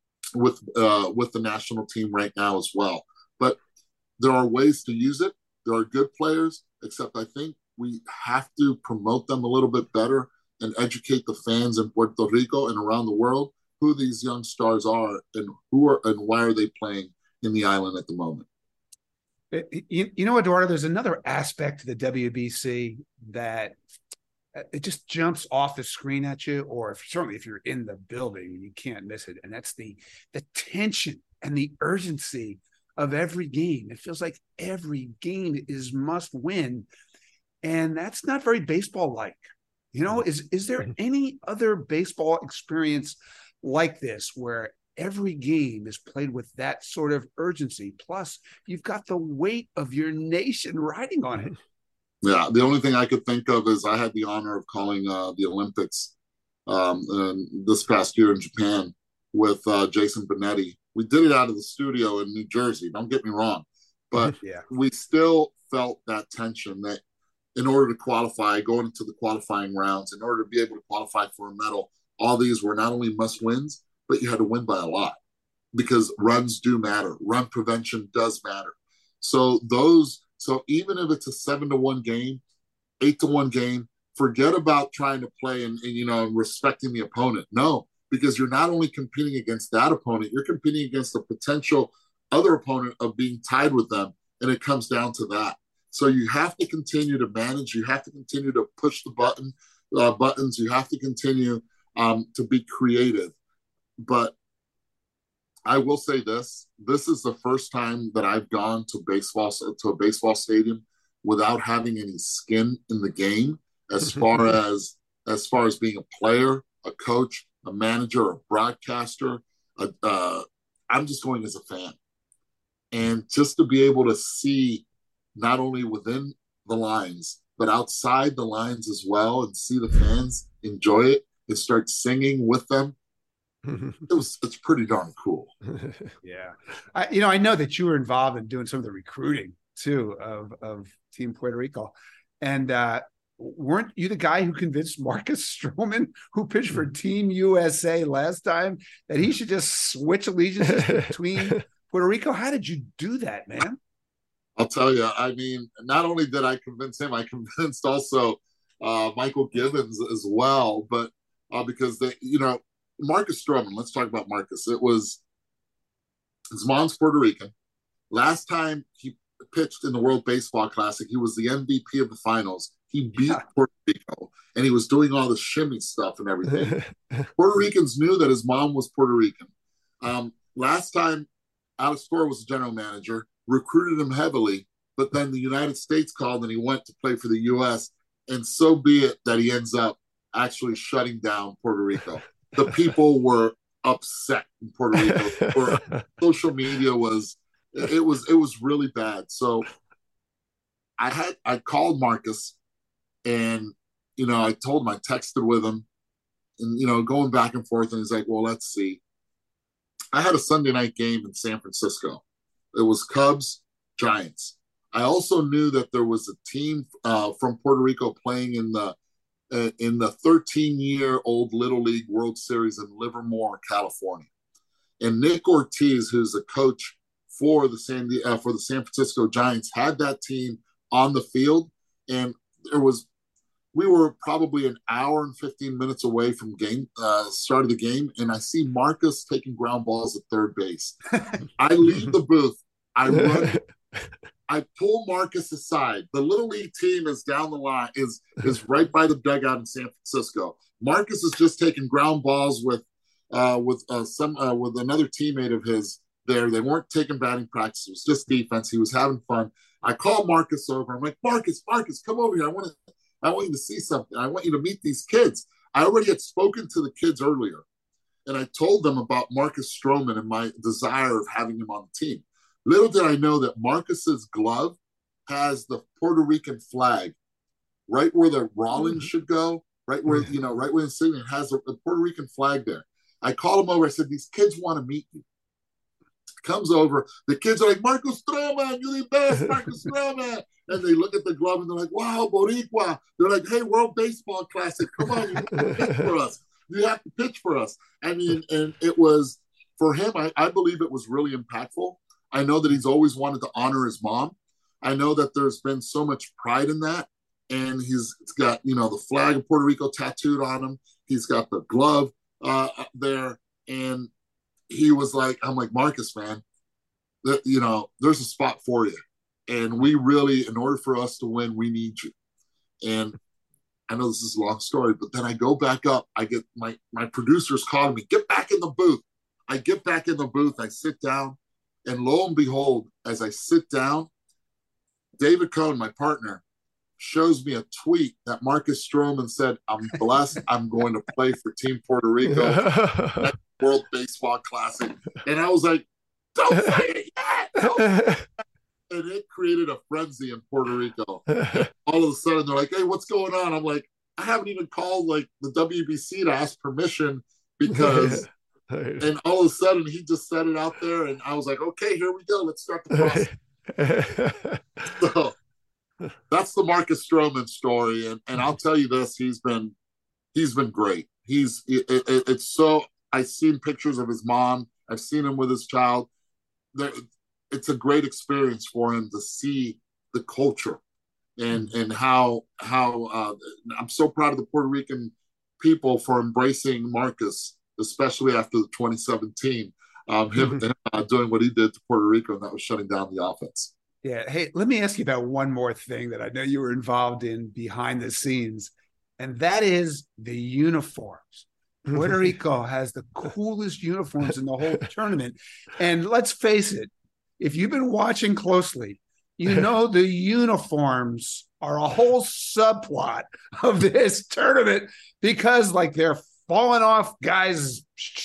national team right now as well. But there are ways to use it. There are good players, except I think we have to promote them a little bit better and educate the fans in Puerto Rico and around the world who these young stars are and why are they playing in the island at the moment. Eduardo, there's another aspect to the WBC that it just jumps off the screen at you, or certainly if you're in the building, you can't miss it. And that's the tension and the urgency of every game. It feels like every game is must win. And that's not very baseball-like. You know, is there any other baseball experience like this where every game is played with that sort of urgency? Plus, you've got the weight of your nation riding on it. Yeah, the only thing I could think of is I had the honor of calling the Olympics this past year in Japan with Jason Benetti. We did it out of the studio in New Jersey. Don't get me wrong, but we still felt that tension that in order to qualify, going into the qualifying rounds, in order to be able to qualify for a medal, all these were not only must wins, but you had to win by a lot because runs do matter. Run prevention does matter. So even if it's a 7-1 game, 8-1 game, forget about trying to play and respecting the opponent. No, because you're not only competing against that opponent, you're competing against the potential other opponent of being tied with them. And it comes down to that. So you have to continue to manage. You have to continue to push the buttons. You have to continue to be creative. But I will say this is the first time that I've gone to a baseball stadium without having any skin in the game as far as being a player, a coach, a manager, a broadcaster. I'm just going as a fan. And just to be able to see not only within the lines, but outside the lines as well, and see the fans enjoy it and start singing with them. It's pretty darn cool. Yeah. I know that you were involved in doing some of the recruiting too of Team Puerto Rico. And weren't you the guy who convinced Marcus Stroman, who pitched for Team USA last time, that he should just switch allegiances between Puerto Rico? How did you do that, man? I'll tell you, I mean, not only did I convince him, I convinced also Michael Gibbons as well. But because Marcus Stroman, let's talk about Marcus. His mom's Puerto Rican. Last time he pitched in the World Baseball Classic, he was the MVP of the finals. He beat Puerto Rico, and he was doing all the shimmy stuff and everything. Puerto Ricans knew that his mom was Puerto Rican. Last time, Alex Cora was the general manager, recruited him heavily, but then the United States called and he went to play for the U.S., and so be it that he ends up actually shutting down Puerto Rico. The people were upset in Puerto Rico. Social media was really bad. So I called Marcus, and I told him, I texted with him, and going back and forth, and he's like, well, let's see. I had a Sunday night game in San Francisco. It was Cubs, Giants. I also knew that there was a team from Puerto Rico playing in the 13-year-old Little League World Series in Livermore, California. And Nick Ortiz, who's a coach for the San Francisco Giants, had that team on the field. And we were probably an hour and 15 minutes away from start of the game, and I see Marcus taking ground balls at third base. I leave the booth. I run. I pull Marcus aside. The Little League team is down the line, is right by the dugout in San Francisco. Marcus is just taking ground balls with another teammate of his there. They weren't taking batting practice. It was just defense. He was having fun. I call Marcus over. I'm like, Marcus, come over here. I want you to see something. I want you to meet these kids. I already had spoken to the kids earlier, and I told them about Marcus Stroman and my desire of having him on the team. Little did I know that Marcus's glove has the Puerto Rican flag right where the Rollins should go, right where the insignia has a Puerto Rican flag there. I called him over. I said, these kids want to meet you. Comes over. The kids are like, Marcus Stroman, you're the best, Marcus Stroman. And they look at the glove and they're like, wow, Boricua. They're like, hey, World Baseball Classic, come on, you have to pitch for us. You have to pitch for us. I mean, and it was, for him, I believe it was really impactful. I know that he's always wanted to honor his mom. I know that there's been so much pride in that. And he's got, the flag of Puerto Rico tattooed on him. He's got the glove there. And he was like, I'm like, Marcus, man, there's a spot for you. And we really, in order for us to win, we need you. And I know this is a long story, but then I go back up. I get my producers calling me, get back in the booth. I get back in the booth. I sit down. And lo and behold, as I sit down, David Cohn, my partner, shows me a tweet that Marcus Stroman said, "I'm blessed. I'm going to play for Team Puerto Rico next World Baseball Classic." And I was like, "Don't say it yet." And it created a frenzy in Puerto Rico. And all of a sudden, they're like, "Hey, what's going on?" I'm like, "I haven't even called like the WBC to ask permission because." And all of a sudden, he just said it out there, and I was like, "Okay, here we go. Let's start the process." So that's the Marcus Stroman story, and I'll tell you this: he's been great. It's so I've seen pictures of his mom. I've seen him with his child. It's a great experience for him to see the culture and how I'm so proud of the Puerto Rican people for embracing Marcus, especially after the 2017 him doing what he did to Puerto Rico, and that was shutting down the offense. Yeah. Hey, let me ask you about one more thing that I know you were involved in behind the scenes, and that is the uniforms. Puerto Rico has the coolest uniforms in the whole tournament. And let's face it, if you've been watching closely, you know the uniforms are a whole subplot of this tournament because, like, they're falling off guys'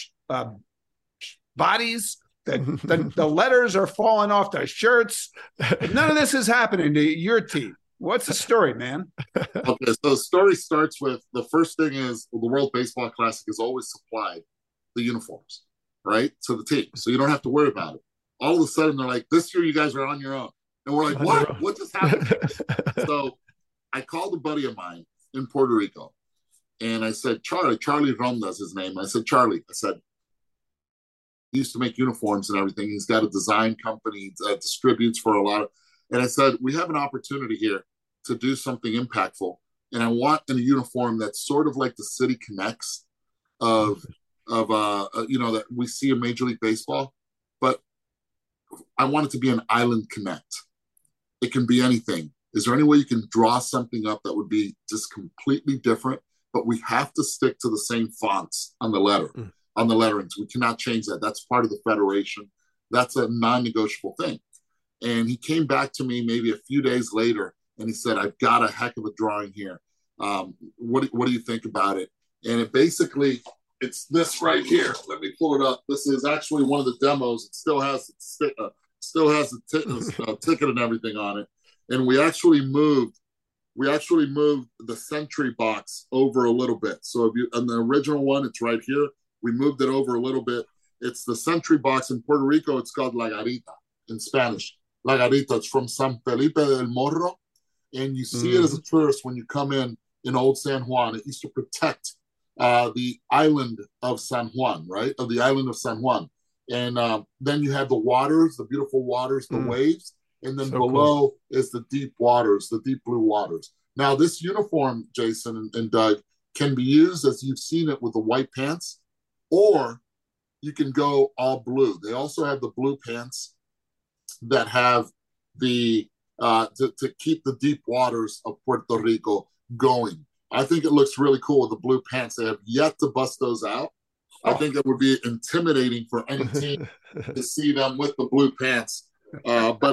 bodies. The letters are falling off their shirts. None of this is happening to your team. What's the story, man? Okay, so the story starts with the first thing is the World Baseball Classic has always supplied the uniforms, right, to the team. So you don't have to worry about it. All of a sudden, they're like, "This year you guys are on your own." And we're like, "What? What just happened?" So I called a buddy of mine in Puerto Rico, and I said, Charlie Ronda is his name. I said, "Charlie," I said, he used to make uniforms and everything. He's got a design company that distributes for a lot of, and I said, "We have an opportunity here to do something impactful. And I want a uniform that's sort of like the City Connects of that we see in Major League Baseball, but I want it to be an Island Connect. It can be anything. Is there any way you can draw something up that would be just completely different? But we have to stick to the same fonts on the letterings. We cannot change that. That's part of the federation. That's a non-negotiable thing." And he came back to me maybe a few days later, and he said, "I've got a heck of a drawing here. What do you think about it?" And it's this right here. Let me pull it up. This is actually one of the demos. It still has the ticket and everything on it. And we actually moved the Sentry box over a little bit. So on the original one, it's right here. We moved it over a little bit. It's the Sentry box in Puerto Rico. It's called La Garita in Spanish. La Garita. It's from San Felipe del Morro. And you see it as a tourist when you come in Old San Juan. It used to protect the island of San Juan, right? Of the island of San Juan. And then you have the waters, the beautiful waters, the waves. And then below is the deep waters, the deep blue waters. Now, this uniform, Jason and Doug, can be used as you've seen it with the white pants, or you can go all blue. They also have the blue pants that have the to keep the deep waters of Puerto Rico going. I think it looks really cool with the blue pants. They have yet to bust those out. I think it would be intimidating for any team to see them with the blue pants. But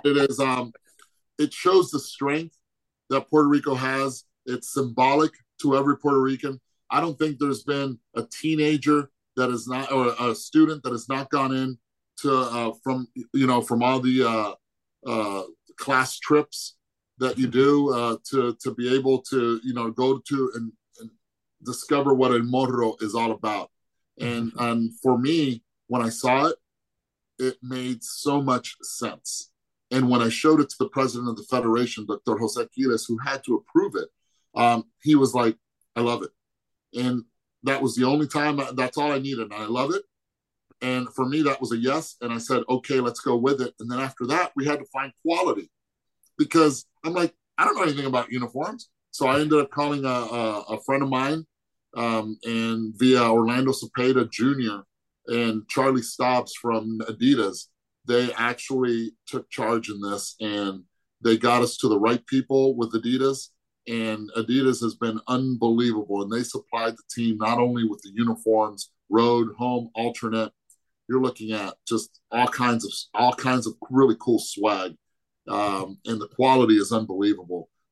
it shows the strength that Puerto Rico has. It's symbolic to every Puerto Rican. I don't think there's been a teenager that is not, or a student that has not gone in to from all the class trips that you do to be able to go to and discover what El Morro is all about. And for me, when I saw it, it made so much sense. And when I showed it to the president of the federation, Dr. Jose Quiles, who had to approve it, he was like, "I love it." And that was the only time, that's all I needed. And I love it. And for me, that was a yes. And I said, "Okay, let's go with it." And then after that, we had to find quality, because I'm like, I don't know anything about uniforms. So I ended up calling a friend of mine, and via Orlando Cepeda Jr. and Charlie Stobbs from Adidas. They actually took charge in this, and they got us to the right people with Adidas. And Adidas has been unbelievable, and they supplied the team not only with the uniforms, road, home, alternate. You're looking at just all kinds of really cool swag, and the quality is unbelievable.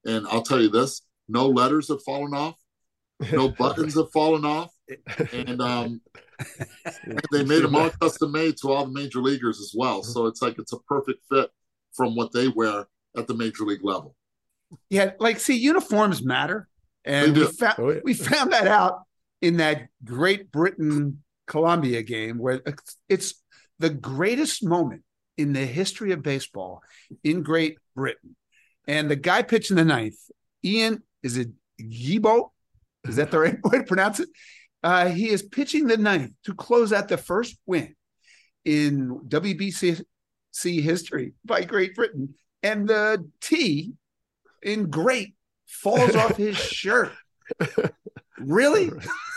And I'll tell you this, no letters have fallen off. No buttons have fallen off. And they made them all custom made to all the major leaguers as well. So it's like it's a perfect fit from what they wear at the major league level. Yeah, uniforms matter. And we found that out in that Great Britain-Colombia game, where it's the greatest moment in the history of baseball in Great Britain. And the guy pitching the ninth, Ian, is it Yibo? Is that the right way to pronounce it? He is pitching the ninth to close out the first win in WBC history by Great Britain. And the T in great falls off his shirt. Really?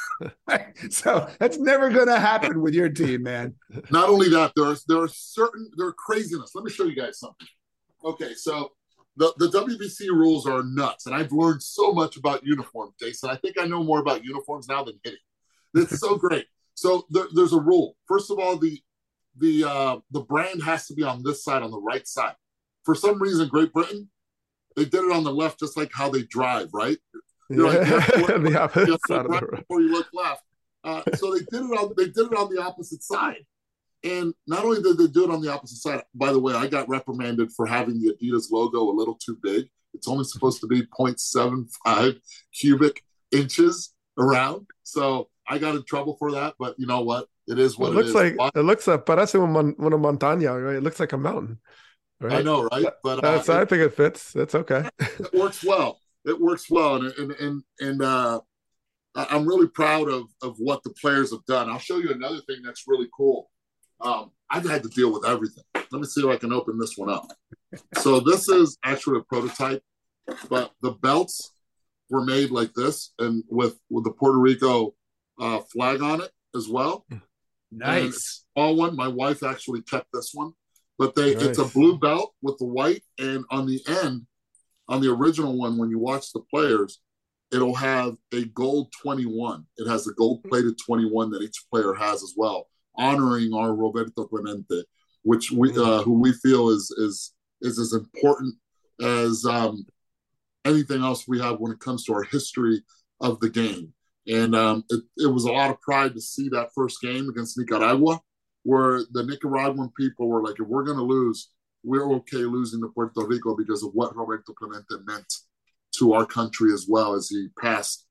So that's never going to happen with your team, man. Not only that, there are craziness. Let me show you guys something. Okay, so the WBC rules are nuts, and I've learned so much about uniforms, Jason. I think I know more about uniforms now than hitting. It's so great. So there's a rule. First of all, the brand has to be on this side, on the right side. For some reason, Great Britain, they did it on the left, just like how they drive, right? You're the opposite side right before you look left. So they did it on the opposite side. And not only did they do it on the opposite side, by the way, I got reprimanded for having the Adidas logo a little too big. It's only supposed to be 0.75 cubic inches around. So I got in trouble for that, but you know what? It is what it is. It looks like parece una montaña, right? It looks like a mountain. Right? I know, right? But I think it fits. It's okay. It works well. It works well, and I'm really proud of what the players have done. I'll show you another thing that's really cool. I've had to deal with everything. Let me see if I can open this one up. So this is actually a prototype, but the belts were made like this, and with the Puerto Rico flag on it as well. Nice. Small one. My wife actually kept this one, but it's a blue belt with the white, and on the end, on the original one, when you watch the players, it'll have a gold 21. It has a gold-plated 21 that each player has as well, honoring our Roberto Clemente, which who we feel is as important as anything else we have when it comes to our history of the game. And it was a lot of pride to see that first game against Nicaragua, where the Nicaraguan people were like, if we're going to lose, we're okay losing to Puerto Rico because of what Roberto Clemente meant to our country as well, as he passed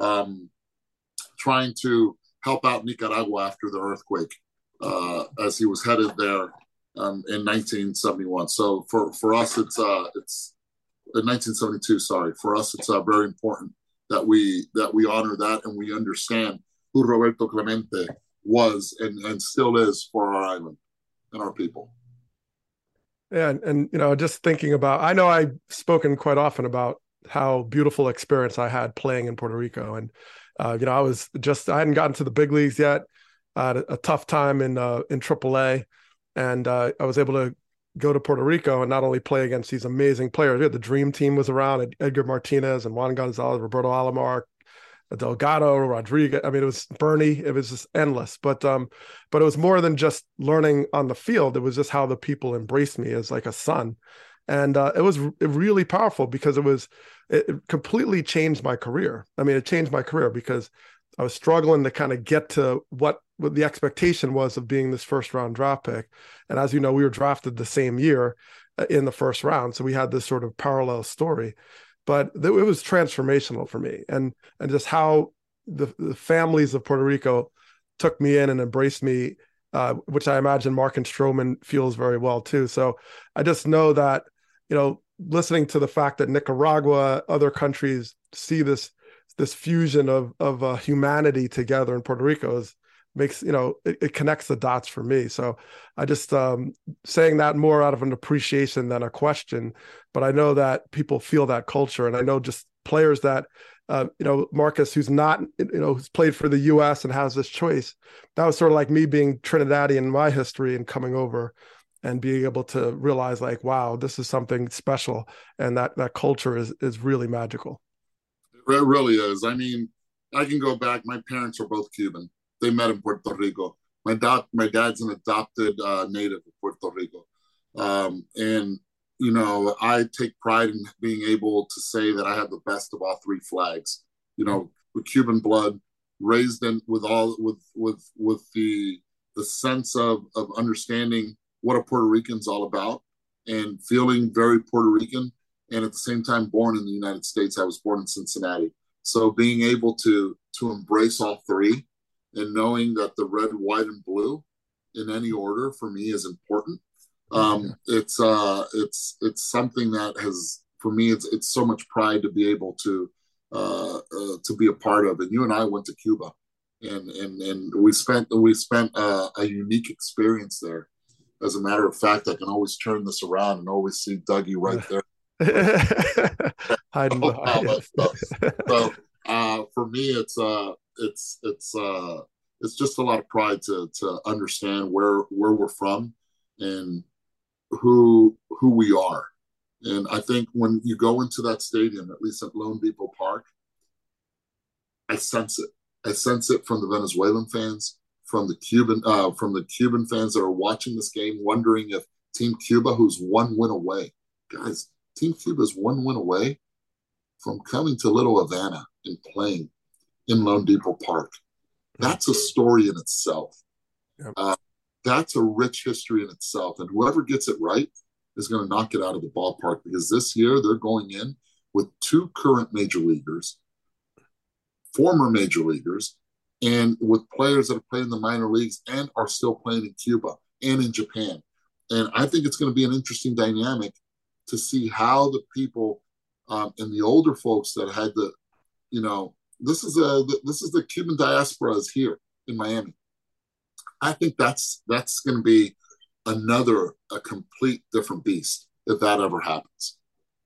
trying to help out Nicaragua after the earthquake as he was headed there in 1971. So for us, it's in 1972. Sorry, for us, it's very important that we honor that and we understand who Roberto Clemente was and still is for our island and our people. Yeah, and just thinking about, I know I've spoken quite often about how beautiful experience I had playing in Puerto Rico, and I hadn't gotten to the big leagues yet. I had a tough time in AAA, and I was able to go to Puerto Rico and not only play against these amazing players. We had the Dream Team was around, Edgar Martinez and Juan Gonzalez, Roberto Alomar, Delgado, Rodriguez. I mean, it was Bernie. It was just endless. But it was more than just learning on the field. It was just how the people embraced me as like a son. And it was really powerful because it completely changed my career. I mean, it changed my career because I was struggling to kind of get to what the expectation was of being this first round draft pick. And as you know, we were drafted the same year in the first round. So we had this sort of parallel story. But it was transformational for me, and just how the families of Puerto Rico took me in and embraced me, which I imagine Marcus Stroman feels very well too. So I just know that, listening to the fact that Nicaragua, other countries see this fusion of humanity together in Puerto Rico makes, it connects the dots for me. So I just saying that more out of an appreciation than a question, but I know that people feel that culture. And I know just players that, Marcus, who's not, who's played for the US and has this choice, that was sort of like me being Trinidadian in my history and coming over and being able to realize like, wow, this is something special. And that culture is really magical. It really is. I mean, I can go back. My parents are both Cuban. They met in Puerto Rico. My dad's an adopted native of Puerto Rico. And I take pride in being able to say that I have the best of all three flags. With Cuban blood, raised in with the sense of understanding what a Puerto Rican's all about, and feeling very Puerto Rican, and at the same time born in the United States. I was born in Cincinnati, so being able to embrace all three, and knowing that the red, white, and blue in any order for me is important. It's something that has, for me, it's so much pride to be able to be a part of. And you and I went to Cuba, and we spent a unique experience there. As a matter of fact, I can always turn this around and always see Dougie right there. So for me, it's just a lot of pride to understand where we're from and who we are. And I think when you go into that stadium, at least at Lone Depot Park, I sense it. I sense it from the Venezuelan fans, from the Cuban fans that are watching this game, wondering if Team Cuba, who's one win away, guys, Team Cuba is one win away from coming to Little Havana and playing in Lone Depot Park. That's a story in itself. Yep. That's a rich history in itself. And whoever gets it right is going to knock it out of the ballpark, because this year they're going in with 2 current major leaguers, former major leaguers, and with players that have played in the minor leagues and are still playing in Cuba and in Japan. And I think it's going to be an interesting dynamic to see how the people and the older folks that had this is the Cuban diaspora is here in Miami. I think that's going to be a complete different beast if that ever happens.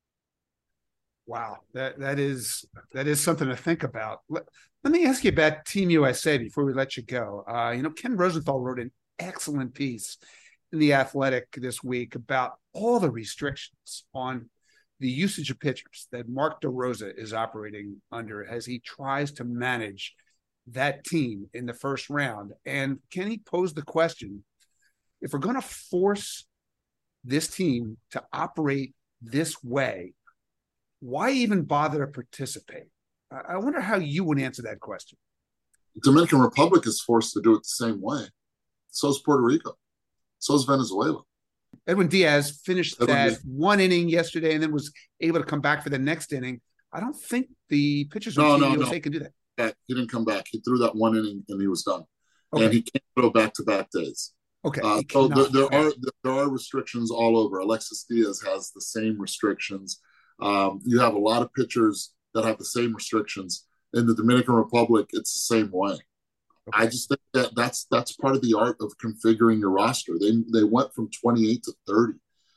Wow, that is something to think about. Let me ask you about Team USA before we let you go. Ken Rosenthal wrote an excellent piece in The Athletic this week about all the restrictions on the usage of pitchers that Mark DeRosa is operating under as he tries to manage that team in the first round. And Kenny posed the question, if we're going to force this team to operate this way, why even bother to participate? I wonder how you would answer that question. The Dominican Republic is forced to do it the same way. So is Puerto Rico. So is Venezuela. Edwin Diaz finished that one inning yesterday and then was able to come back for the next inning. I don't think the pitchers on Team USA can do that. He didn't come back. He threw that one inning and he was done. Okay. And he can't throw back-to-back days. Okay. So there are restrictions all over. Alexis Diaz has the same restrictions. You have a lot of pitchers that have the same restrictions. In the Dominican Republic, it's the same way. Okay. I just think that's part of the art of configuring your roster. They went from 28 to 30.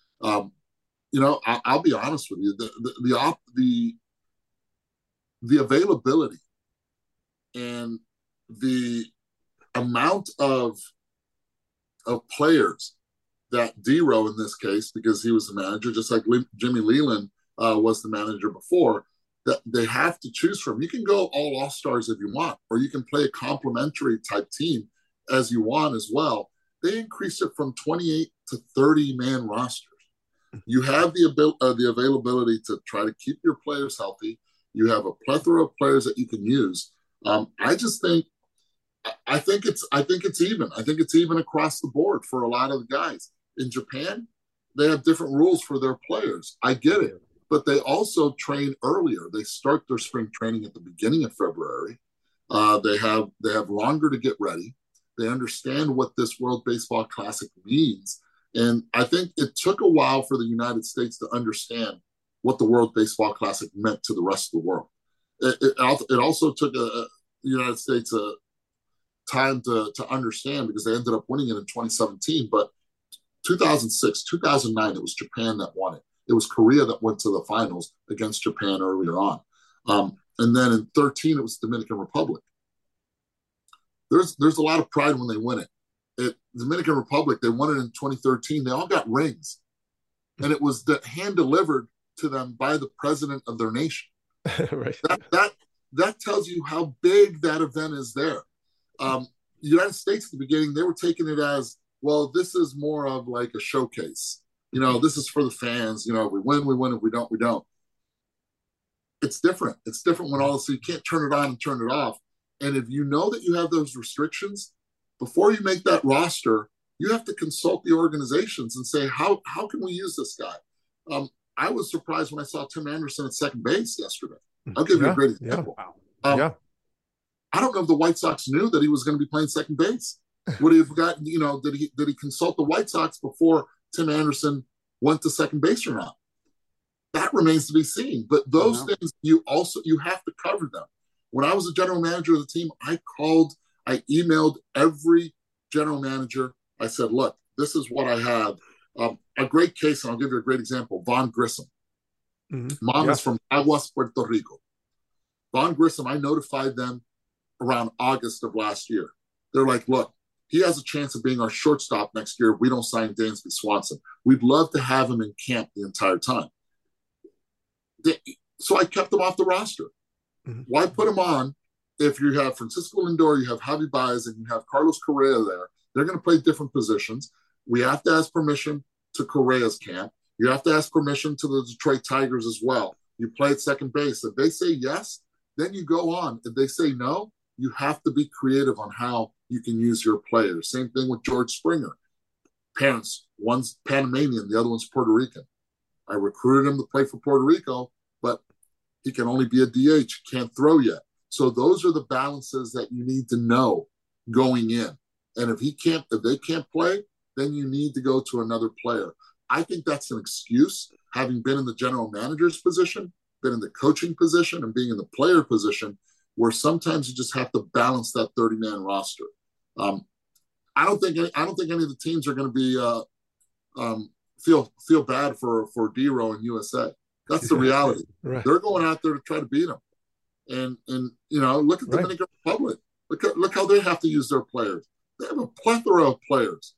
I'll be honest with you. The availability and the amount of players that D-Row in this case, because he was the manager, just like Jimmy Leland was the manager before, that they have to choose from. You can go all-stars if you want, or you can play a complementary type team as you want as well. They increased it from 28 to 30-man rosters. You have the availability to try to keep your players healthy. You have a plethora of players that you can use. I think it's even. I think it's even across the board for a lot of the guys. In Japan, they have different rules for their players. I get it. But they also train earlier. They start their spring training at the beginning of February. They have longer to get ready. They understand what this World Baseball Classic means. And I think it took a while for the United States to understand what the World Baseball Classic meant to the rest of the world. It also took the United States time to understand, because they ended up winning it in 2017. But 2006, 2009, it was Japan that won it. It was Korea that went to the finals against Japan earlier on. And then in 2013, it was Dominican Republic. There's a lot of pride when they win it. Dominican Republic, they won it in 2013. They all got rings. And it was hand-delivered to them by the president of their nation. Right. That tells you how big that event is there. The United States at the beginning, they were taking it as, well, this is more of like a showcase. This is for the fans. If we win, we win. If we don't, we don't. It's different. It's different when so you can't turn it on and turn it off. And if you know that you have those restrictions, before you make that roster, you have to consult the organizations and say, how can we use this guy? I was surprised when I saw Tim Anderson at second base yesterday. I'll give you a great example. I don't know if the White Sox knew that he was going to be playing second base. Would he have gotten, did he consult the White Sox before Tim Anderson went to second base or not? That remains to be seen. But those things, you have to cover them. When I was a general manager of the team, I emailed every general manager. I said, look, this is what I have. A great case, and I'll give you a great example, Vaughn Grissom. Mom is from Aguas, Puerto Rico. Vaughn Grissom, I notified them around August of last year. They're like, look, he has a chance of being our shortstop next year if we don't sign Dansby Swanson. We'd love to have him in camp the entire time. So I kept him off the roster. Why put him on if you have Francisco Lindor, you have Javi Baez, and you have Carlos Correa there? They're going to play different positions. We have to ask permission to Correa's camp. You have to ask permission to the Detroit Tigers as well. You play at second base. If they say yes, then you go on. If they say no, you have to be creative on how you can use your players. Same thing with George Springer. Parents, one's Panamanian, the other one's Puerto Rican. I recruited him to play for Puerto Rico, but he can only be a DH, can't throw yet. So those are the balances that you need to know going in. And if they can't play, then you need to go to another player. I think that's an excuse, having been in the general manager's position, been in the coaching position, and being in the player position, where sometimes you just have to balance that 30-man roster. I don't think any of the teams are going to be feel bad for D-Row and USA. That's the reality. Right. They're going out there to try to beat them. And look at the Dominican Republic. Look how they have to use their players. They have a plethora of players.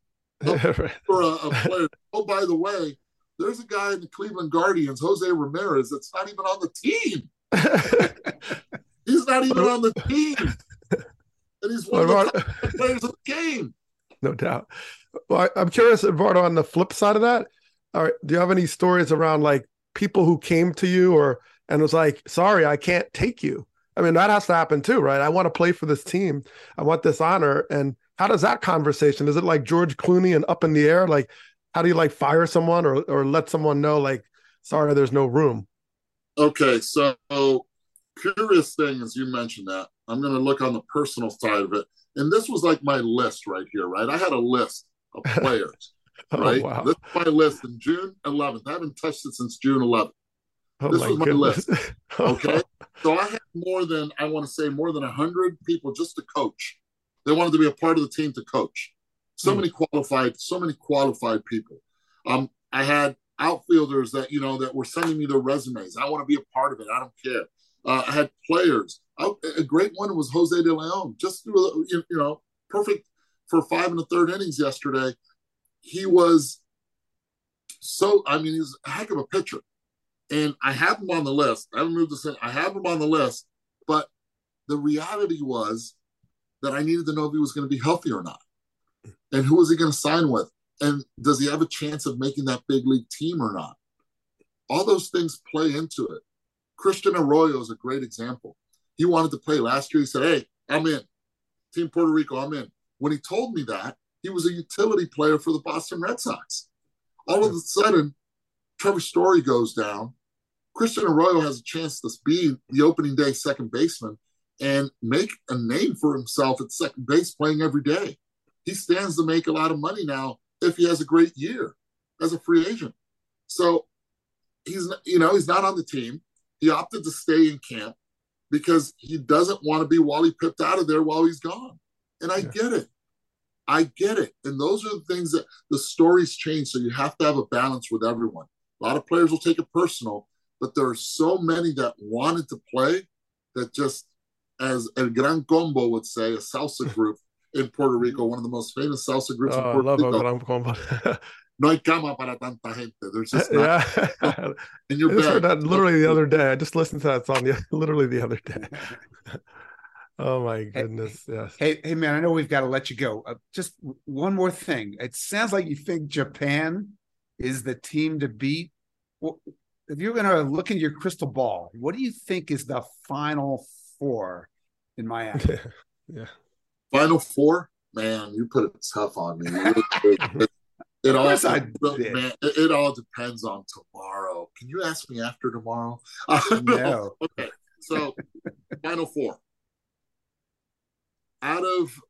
Oh, by the way, there's a guy in the Cleveland Guardians, Jose Ramirez, that's not even on the team. He's not even on the team. And he's one of the top players of the game. No doubt. Well, I'm curious, Eduardo, on the flip side of that, do you have any stories around like people who came to you and was like, sorry, I can't take you? I mean, that has to happen too, right? I want to play for this team. I want this honor. And how does that conversation? Is it like George Clooney and up in the air? Like, how do you like fire someone or let someone know, like, sorry, there's no room? Okay, so curious thing is you mentioned that. I'm going to look on the personal side of it. And this was like my list right here, right? I had a list of players, right? Wow. This is my list in June 11th. I haven't touched it since June 11th. This was my list, okay? So I had more than 100 people just to coach. They wanted to be a part of the team to coach. So many qualified people. I had outfielders that were sending me their resumes. I want to be a part of it. I don't care. I had players. A great one was Jose De Leon. Just perfect for 5 1/3 innings yesterday. He was he's a heck of a pitcher. And I have him on the list. I haven't moved this in. I have him on the list. But the reality was that I needed to know if he was going to be healthy or not. And who was he going to sign with? And does he have a chance of making that big league team or not? All those things play into it. Christian Arroyo is a great example. He wanted to play last year. He said, hey, I'm in. Team Puerto Rico, I'm in. When he told me that, he was a utility player for the Boston Red Sox. All of a sudden, Trevor Story goes down. Christian Arroyo has a chance to be the opening day second baseman and make a name for himself at second base playing every day. He stands to make a lot of money now if he has a great year as a free agent. So he's not on the team. He opted to stay in camp because he doesn't want to be Wally pipped out of there while he's gone. And I get it. And those are the things that the stories change. So you have to have a balance with everyone. A lot of players will take it personal, but there are so many that wanted to play that just, as El Gran Combo would say, a salsa group in Puerto Rico, one of the most famous salsa groups in Puerto Rico. El Gran Combo. No hay cama para tanta gente. There's just not. Yeah. And you're I heard that literally the other day. I just listened to that song literally the other day. Oh my goodness. Yes. Hey man, I know we've got to let you go. Just one more thing. It sounds like you think Japan is the team to beat? Well, if you're going to look into your crystal ball, what do you think is the Final Four in Miami? Yeah. Final Four? Man, you put it tough on me. It all depends on tomorrow. Can you ask me after tomorrow? No. Okay. So, Final Four. Out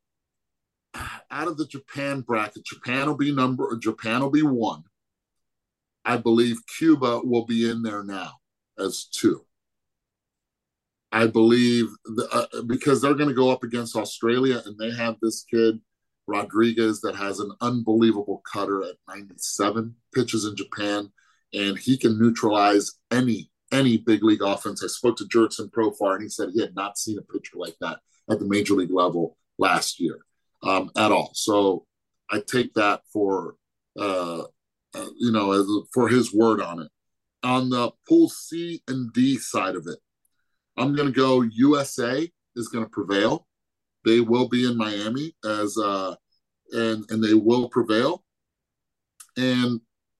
of the Japan bracket, Japan will be 1. I believe Cuba will be in there now as 2. I believe because they're going to go up against Australia, and they have this kid Rodriguez that has an unbelievable cutter at 97 pitches in Japan, and he can neutralize any big league offense. I spoke to Jurickson Profar, and he said he had not seen a pitcher like that at the major league level last year at all. So I take that for for his word on it. On the Pool C and D side of it, I'm going to go USA is going to prevail. They will be in Miami and they will prevail. And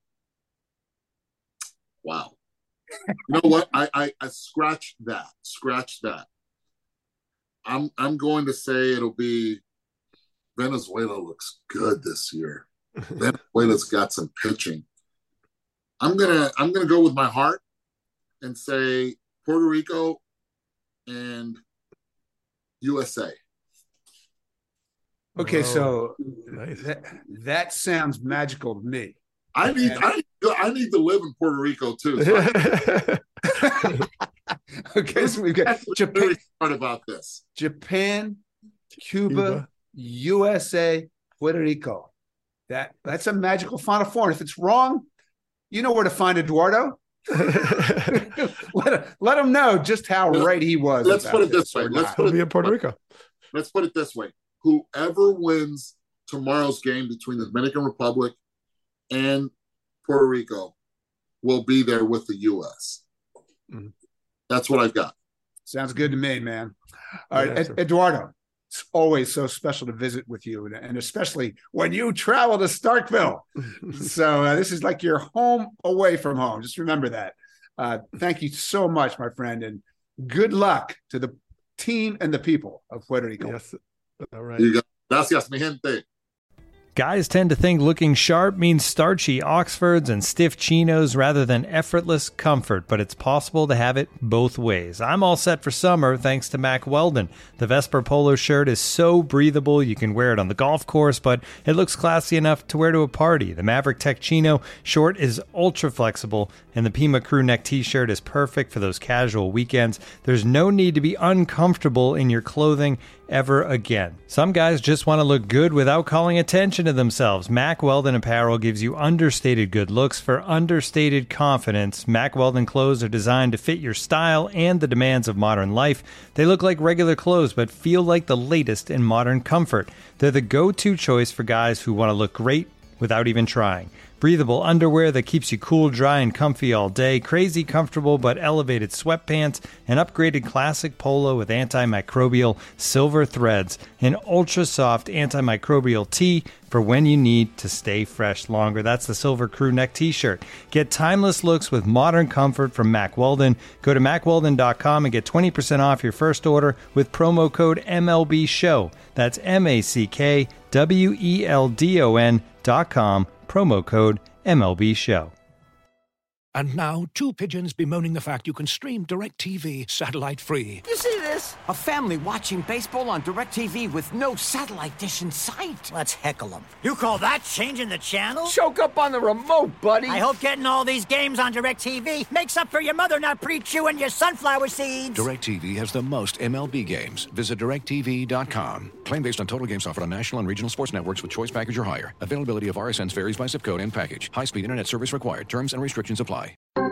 wow, you know what? I scratched that. I'm going to say it'll be Venezuela looks good this year. Venezuela's got some pitching. I'm gonna go with my heart and say Puerto Rico and USA. Okay, so nice. that sounds magical to me. I need to live in Puerto Rico too. So okay, so we've got Japan. Part about this: Japan, Cuba, USA, Puerto Rico. That's a magical Final Four. And if it's wrong, you know where to find Eduardo. let him know just how right he was. Let's put it this way. Let's put it in Puerto Rico. Let's put it this way. Whoever wins tomorrow's game between the Dominican Republic and Puerto Rico will be there with the U.S. Mm-hmm. That's what I've got. Sounds good to me, man. All right, Eduardo, it's always so special to visit with you, and especially when you travel to Starkville. So this is like your home away from home. Just remember that. Thank you so much, my friend, and good luck to the team and the people of Puerto Rico. Yes. All right. Gracias, mi gente. Guys tend to think looking sharp means starchy Oxfords and stiff chinos rather than effortless comfort, but it's possible to have it both ways. I'm all set for summer thanks to Mack Weldon. The Vesper polo shirt is so breathable you can wear it on the golf course, but it looks classy enough to wear to a party. The Maverick Tech Chino short is ultra flexible, and the Pima crew neck t-shirt is perfect for those casual weekends. There's no need to be uncomfortable in your clothing ever again. Some guys just want to look good without calling attention to themselves. Mack Weldon Apparel gives you understated good looks for understated confidence. Mack Weldon clothes are designed to fit your style and the demands of modern life. They look like regular clothes but feel like the latest in modern comfort. They're the go-to choice for guys who want to look great without even trying. Breathable underwear that keeps you cool, dry, and comfy all day. Crazy comfortable but elevated sweatpants. An upgraded classic polo with antimicrobial silver threads. An ultra-soft antimicrobial tee for when you need to stay fresh longer. That's the Silver Crew Neck t-shirt. Get timeless looks with modern comfort from Mack Weldon. Go to MackWeldon.com and get 20% off your first order with promo code MLB Show. That's MackWeldon.com. Promo code MLB Show. And now, two pigeons bemoaning the fact you can stream DirecTV satellite-free. You see this? A family watching baseball on DirecTV with no satellite dish in sight. Let's heckle them. You call that changing the channel? Choke up on the remote, buddy. I hope getting all these games on DirecTV makes up for your mother not pre-chewing your sunflower seeds. DirecTV has the most MLB games. Visit DirecTV.com. Claim based on total games offered on national and regional sports networks with choice package or higher. Availability of RSNs varies by zip code and package. High-speed internet service required. Terms and restrictions apply.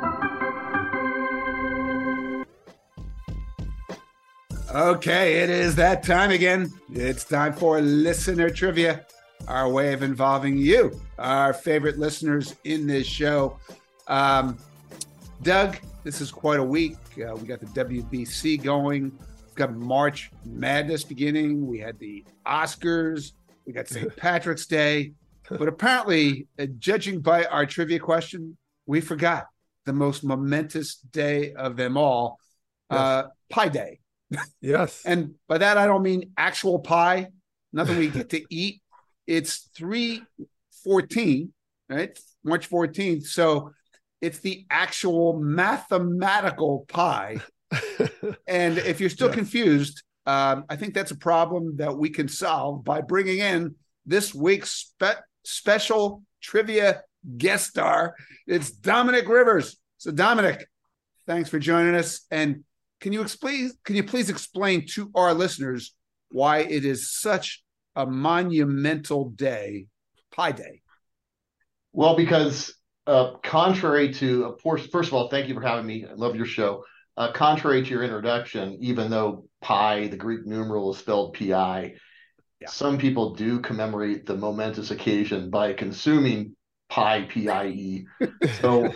Okay, it is that time again. It's time for listener trivia, our way of involving you, our favorite listeners in this show. Doug, this is quite a week. We got the WBC going. We've got March Madness beginning. We had the Oscars. We got St. Patrick's Day. But apparently, judging by our trivia question, we forgot the most momentous day of them all, Pie Day. Yes. And by that, I don't mean actual pie, nothing we get to eat. It's 3/14, right? March 14th. So it's the actual mathematical pie. And if you're still confused, I think that's a problem that we can solve by bringing in this week's special trivia guest star. It's Dominic Rivers. So Dominic, thanks for joining us. And can you please explain to our listeners why it is such a monumental day, Pie Day? Well, because contrary to, of course, first of all, thank you for having me. I love your show. Contrary to your introduction, even though pi, the Greek numeral, is spelled P-I, some people do commemorate the momentous occasion by consuming pie, P-I-E. So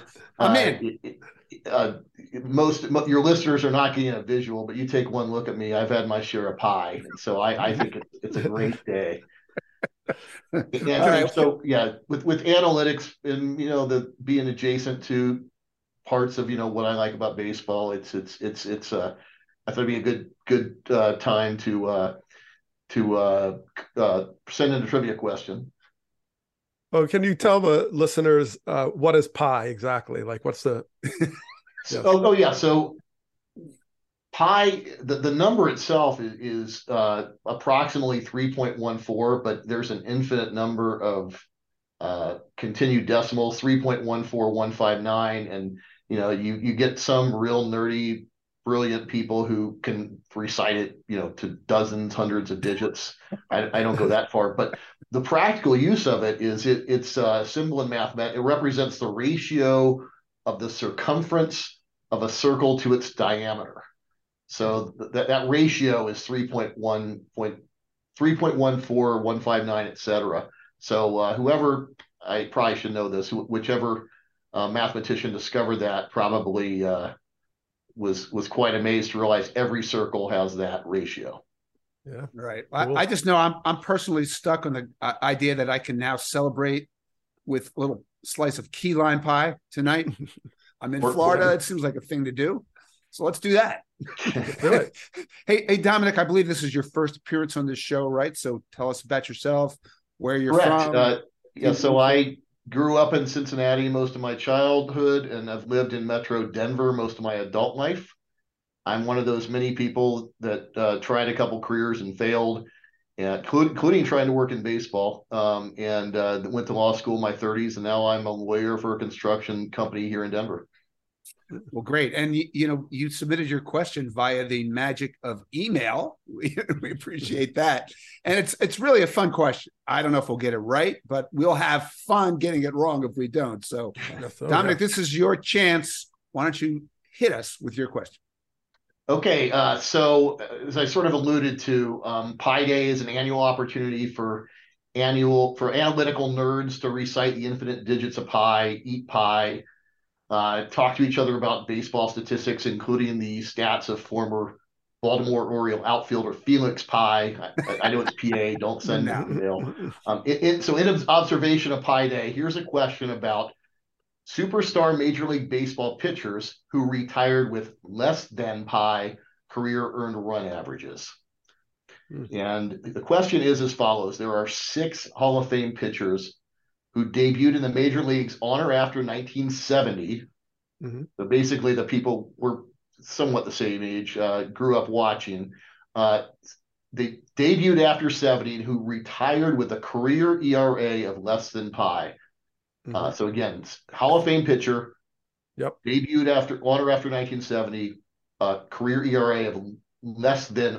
your listeners are not getting a visual, but you take one look at me, I've had my share of pie. And so I think it's a great day. And so, with analytics and, being adjacent to parts of, what I like about baseball, I thought it'd be a good time to send in a trivia question. Oh, can you tell the listeners what is pi exactly? Like, what's the? So pi, the number itself is approximately 3.14, but there's an infinite number of continued decimals, 3.14159, and you get some real nerdy, brilliant people who can recite it, to dozens, hundreds of digits. I don't go that far, but the practical use of it is it's a symbol in mathematics. It represents the ratio of the circumference of a circle to its diameter. So that ratio is 3.14159, etc. So whoever, I probably should know this, whichever mathematician discovered that probably was quite amazed to realize every circle has that ratio. Yeah, right. Cool. I just know I'm personally stuck on the idea that I can now celebrate with a little slice of key lime pie tonight. I'm in Florida. It seems like a thing to do. So let's do that. Hey, Dominic, I believe this is your first appearance on this show, right? So tell us about yourself, where you're from. So I grew up in Cincinnati most of my childhood, and I've lived in Metro Denver most of my adult life. I'm one of those many people that tried a couple careers and failed, including trying to work in baseball, and went to law school in my 30s, and now I'm a lawyer for a construction company here in Denver. Well, great. And, you submitted your question via the magic of email. We appreciate that. And it's really a fun question. I don't know if we'll get it right, but we'll have fun getting it wrong if we don't. So, Dominic, this is your chance. Why don't you hit us with your question? Okay. So as I sort of alluded to, Pi Day is an annual opportunity for analytical nerds to recite the infinite digits of pi, eat pie, talk to each other about baseball statistics, including the stats of former Baltimore Oriole outfielder Felix Pie. I know it's PA. Don't send me an email. So in observation of Pi Day, here's a question about superstar Major League Baseball pitchers who retired with less than pi career earned run averages. And the question is as follows. There are 6 Hall of Fame pitchers who debuted in the major leagues on or after 1970. So basically the people were somewhat the same age, grew up watching. They debuted after 70 who retired with a career ERA of less than pi. So again, Hall of Fame pitcher, debuted on or after 1970, career ERA of less than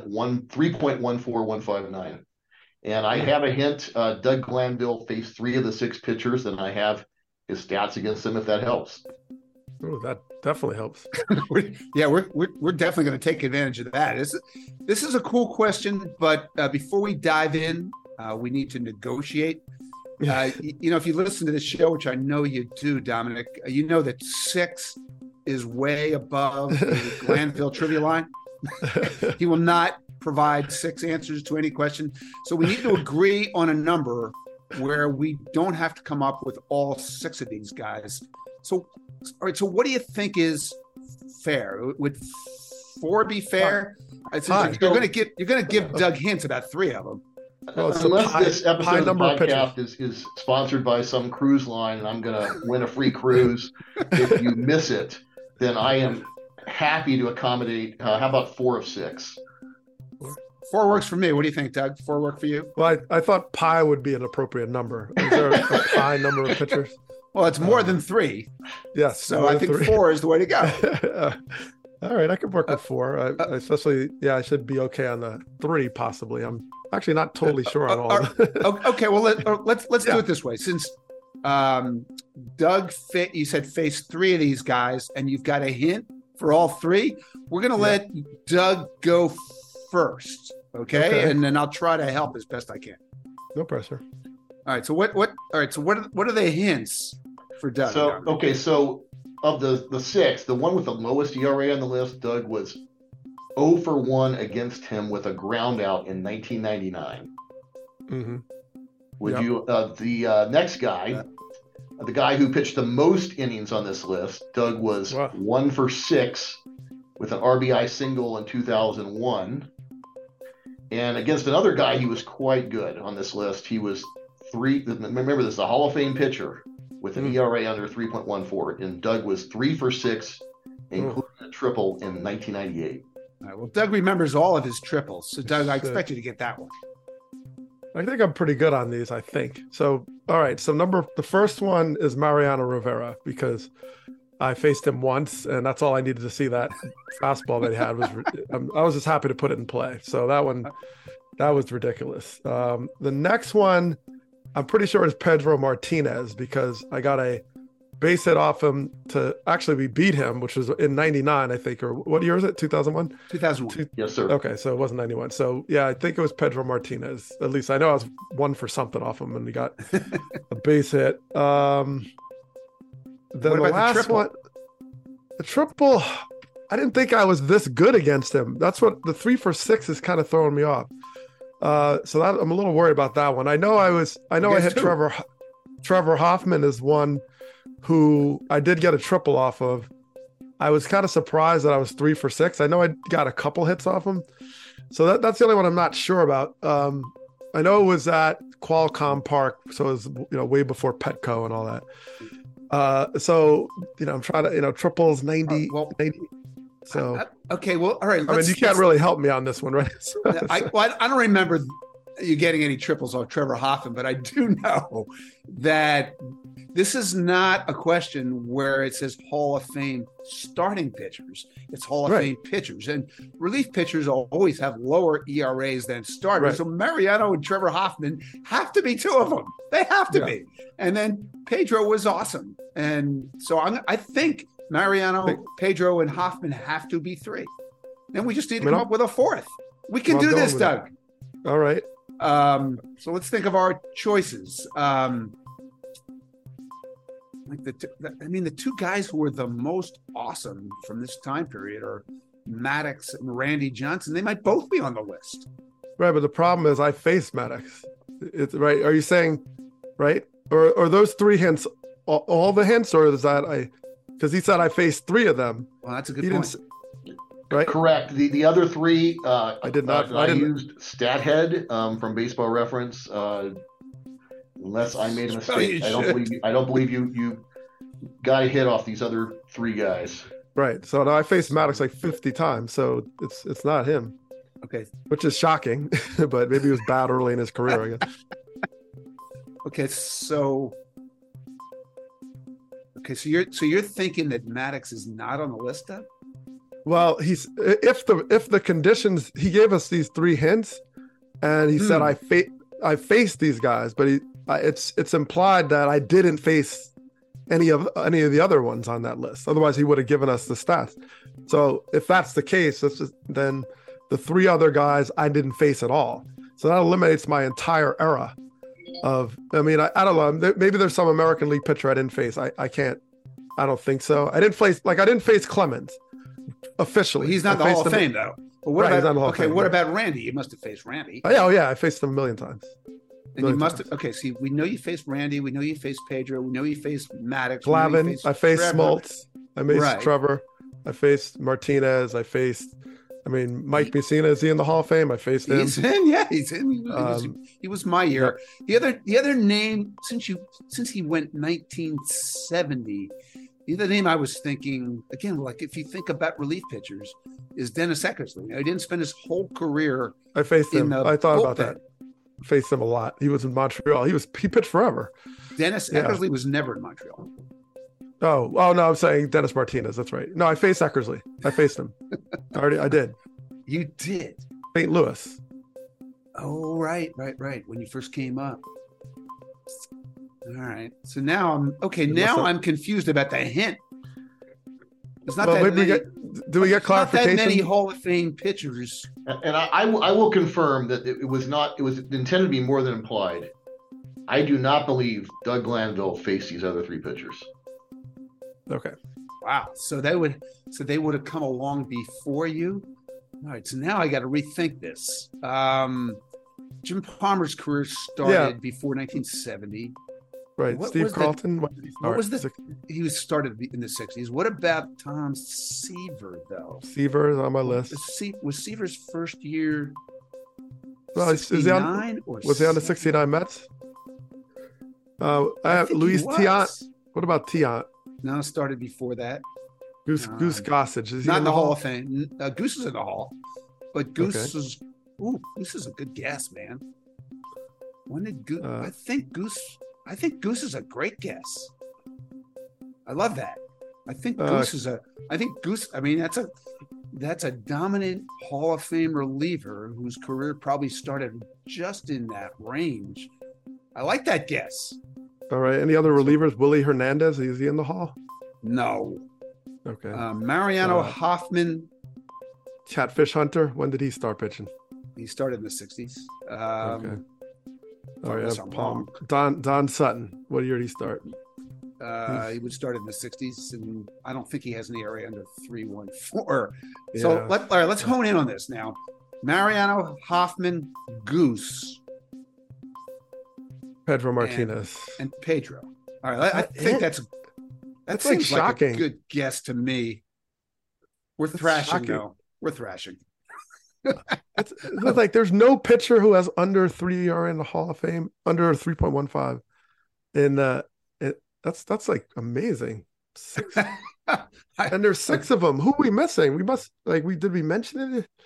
3.14159. And I have a hint. Doug Glanville faced 3 of the 6 pitchers, and I have his stats against them if that helps. Oh, that definitely helps. We're definitely going to take advantage of that. This is a cool question, but before we dive in, we need to negotiate. If you listen to this show, which I know you do, Dominic, you know that 6 is way above the Glanville trivia line. He will not provide 6 answers to any question. So we need to agree on a number where we don't have to come up with all 6 of these guys. So, all right. So, what do you think is fair? Would 4 be fair? You're going to give Doug hints about 3 of them. Well, unless this episode of the podcast is sponsored by some cruise line and I'm going to win a free cruise if you miss it, then I am happy to accommodate. How about 4 of 6? 4 works for me. What do you think, Doug? 4 work for you? Well, I thought pi would be an appropriate number. Is there a pi number of pitchers? Well, it's more than 3. Yes. So I think 3. 4 is the way to go. All right, I could work with 4. I should be okay on the 3 possibly. I'm actually not totally sure on all. Okay, well let's do it this way. Since Doug you said face 3 of these guys, and you've got a hint for all 3. We're gonna let Doug go first, okay? And then I'll try to help as best I can. No pressure. All right. So what? All right. So what are the hints for Doug? So of the 6, the one with the lowest ERA on the list, Doug was 0 for 1 against him with a ground out in 1999. Mm-hmm. Would you? The next guy, the guy who pitched the most innings on this list, Doug was 1 for 6 with an RBI single in 2001. And against another guy, he was quite good on this list. He was 3. Remember, this is a Hall of Fame pitcher with an ERA under 3.14, and Doug was 3 for 6, including a triple in 1998. All right. Well, Doug remembers all of his triples, so Doug, I expect you to get that one. I think I'm pretty good on these. I think so. All right. So the first one is Mariano Rivera, because I faced him once, and that's all I needed to see. That fastball that he had I was just happy to put it in play. So that was ridiculous. The next one, I'm pretty sure is Pedro Martinez, because I got a base hit off him we beat him, which was in 99, I think, or what year is it? 2001? 2001. Yes, sir. Okay, so it wasn't 91. So yeah, I think it was Pedro Martinez. At least I know I was 1 for something off him and he got a base hit. Then the last one, the triple, I didn't think I was this good against him. That's what the 3 for 6 is kind of throwing me off. So that I'm a little worried about that one. I hit Trevor Hoffman is one who I did get a triple off of. I was kind of surprised that I was 3 for 6. I know I got a couple hits off him. So that's the only one I'm not sure about. I know it was at Qualcomm Park, so it was way before Petco and all that. So I'm trying to triples 90. 90. So okay, well, all right. I mean, you can't really help me on this one, right? I don't remember you getting any triples off Trevor Hoffman, but I do know that this is not a question where it says Hall of Fame starting pitchers. It's Hall of Fame pitchers, and relief pitchers always have lower ERAs than starters. Right. So Mariano and Trevor Hoffman have to be 2 of them. They have to be. And then Pedro was awesome, and so I think Mariano, Pedro, and Hoffman have to be 3. Then we just need to come up with a 4th. We can do this, Doug. All right. So let's think of our choices. The 2 guys who were the most awesome from this time period are Maddox and Randy Johnson. They might both be on the list. Right, but the problem is I faced Maddox. It's right. Are you saying right? Or those 3 hints all the hints, or is that because he said I faced 3 of them. Well, that's a good point. Right? Correct. The other 3, I did not. I used StatHead from Baseball Reference. Unless I made a mistake, I don't believe you got a hit off these other 3 guys. Right. So now I faced Maddox like 50 times, so it's not him. Okay. Which is shocking, but maybe he was bad early in his career, I guess. Okay, so you're thinking that Maddox is not on the list, Doug? Well, if the conditions, he gave us these 3 hints, and he said I faced these guys, but it's implied that I didn't face any of the other ones on that list. Otherwise, he would have given us the stats. So if that's the case, then the 3 other guys I didn't face at all. So that eliminates my entire era of. I mean, I don't know. Maybe there's some American League pitcher I didn't face. I can't. I don't think so. I didn't face Clemens officially. Well, he's not the Hall of Fame though. But what about Randy? You must have faced Randy. Oh yeah, I faced him a million times. And you must have, okay, see, we know you faced Randy. We know you faced Pedro. We know you faced Maddux. Glavine. I faced Smoltz. I faced Trevor. I faced Martinez. Mike Mussina, is he in the Hall of Fame? I faced him. He's in, yeah, he's in. He was my year. The other name, since he went 1970, the other name I was thinking, again, like if you think about relief pitchers, is Dennis Eckersley. He didn't spend his whole career. I faced him. I thought about that. I faced him a lot. He was in Montreal. He pitched forever. Dennis Eckersley was never in Montreal. Oh no, I'm saying Dennis Martinez. That's right. No, I faced Eckersley. I faced him. I did. You did? St. Louis. Oh, right. When you first came up. All right. So now I'm confused about the hint. It's not that many. Do we get clarification? Not that many Hall of Fame pitchers. And I will confirm that it was intended to be more than implied. I do not believe Doug Glanville faced these other three pitchers. Okay. Wow. So they would have come along before you. All right. So now I got to rethink this. Jim Palmer's career started before 1970. Right. Steve Carlton. He was started in the 60s. What about Tom Seaver, though? Seaver is on my list. Was Seaver's first year 69 was he on the 69 Mets? I have Luis Tiant. What about Tiant? No, started before that. Goose Gossage. Is he not in the Hall of Fame. Goose is in the Hall, but Goose is a good guess, man. When did Goose? I think Goose is a great guess. I love that. I think Goose. I mean, that's a dominant Hall of Fame reliever whose career probably started just in that range. I like that guess. All right. Any other relievers? Willie Hernandez. Is he in the Hall? No. Okay. Mariano Hoffman. Catfish Hunter. When did he start pitching? He started in the 60s. Okay. All right. Don Sutton. What year did he start? He would start in the 60s, and I don't think he has an ERA under 3.14. So let's hone in on this now. Mariano Hoffman, Goose, Pedro Martinez, and Pedro. All right, I think that seems like shocking. A good guess to me. We're thrashing, though. We're thrashing. It's like there's no pitcher who has under 3 ERA in the Hall of Fame, under 3.15. And that's like amazing. And there's 6 of them. Who are we missing? Did we mention it?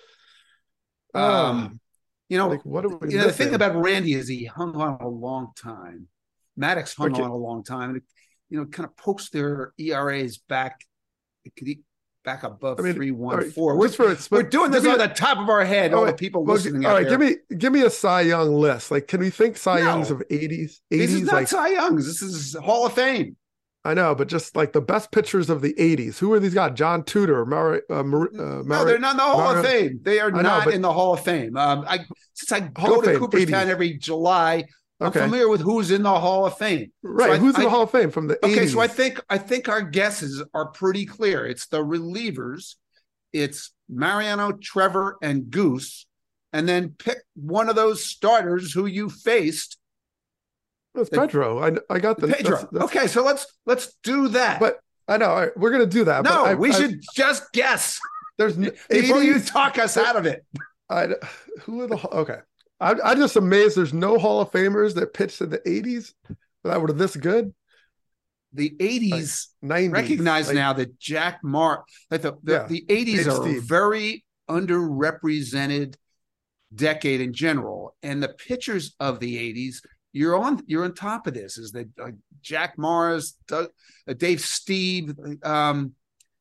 What are we missing? The thing about Randy is he hung on a long time. Maddux hung on a long time. And kind of pokes their ERAs back. Back above 3.14. We're doing this on the top of our head. All the people listening. All right, give me a Cy Young list. Like, can we think Cy Youngs of 80s? This is not Cy Youngs. This is Hall of Fame. I know, but just like the best pitchers of the 80s. Who are these guys? John Tudor, no, they're not in the Hall of Fame. They are not in the Hall of Fame. Since I go to Cooperstown every July, I'm familiar with who's in the Hall of Fame. Right. So who's in the Hall of Fame from the 80s? Okay, so I think our guesses are pretty clear. It's the relievers. It's Mariano, Trevor, and Goose. And then pick one of those starters who you faced. That's Pedro. I got the Pedro. Okay, so let's do that. But I know. All right, we're going to do that. No, we should just guess. There's before you talk us out of it. Who are the... Okay. I'm just amazed there's no Hall of Famers that pitched in the 80s that were this good. The 80s, 90s, recognize now that Jack Morris, that the 80s are a very underrepresented decade in general. And the pitchers of the 80s, you're on top of this, is that Jack Morris, Dave Steve, that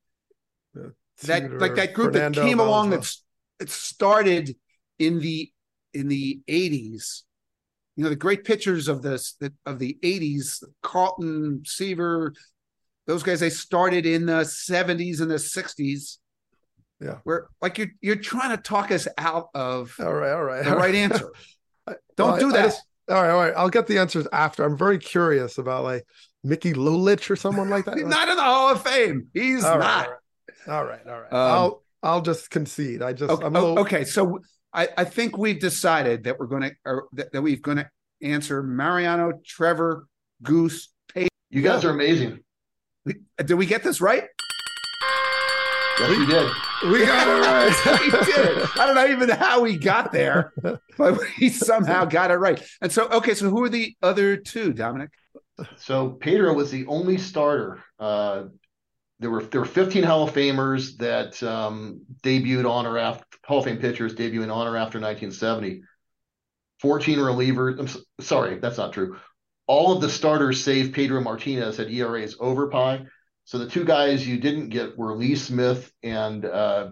group Fernando that came along it started in the 80s, the great pitchers of the 80s, Carlton, Seaver, those guys, they started in the 70s and the 60s. Yeah. Where you're trying to talk us out of the right answer. Don't do that. All right. I'll get the answers after. I'm very curious about Mickey Lulich or someone like that. He's not in the Hall of Fame. He's not. All right. I'll just concede. I'm okay. So I think we've decided that we're going to answer. Mariano, Trevor, Goose, Pedro. You guys are amazing. Did we get this right? Yes, we did. We got it right. We did it. I don't know even how we got there, but we somehow got it right. And so, okay, so who are the other two, Dominic? So Pedro was the only starter. There were 15 Hall of Famers that debuted on or after Hall of Fame pitchers debuting on or after 1970. 14 relievers. Sorry, that's not true. All of the starters, save Pedro Martinez, had ERAs over pi. So the two guys you didn't get were Lee Smith and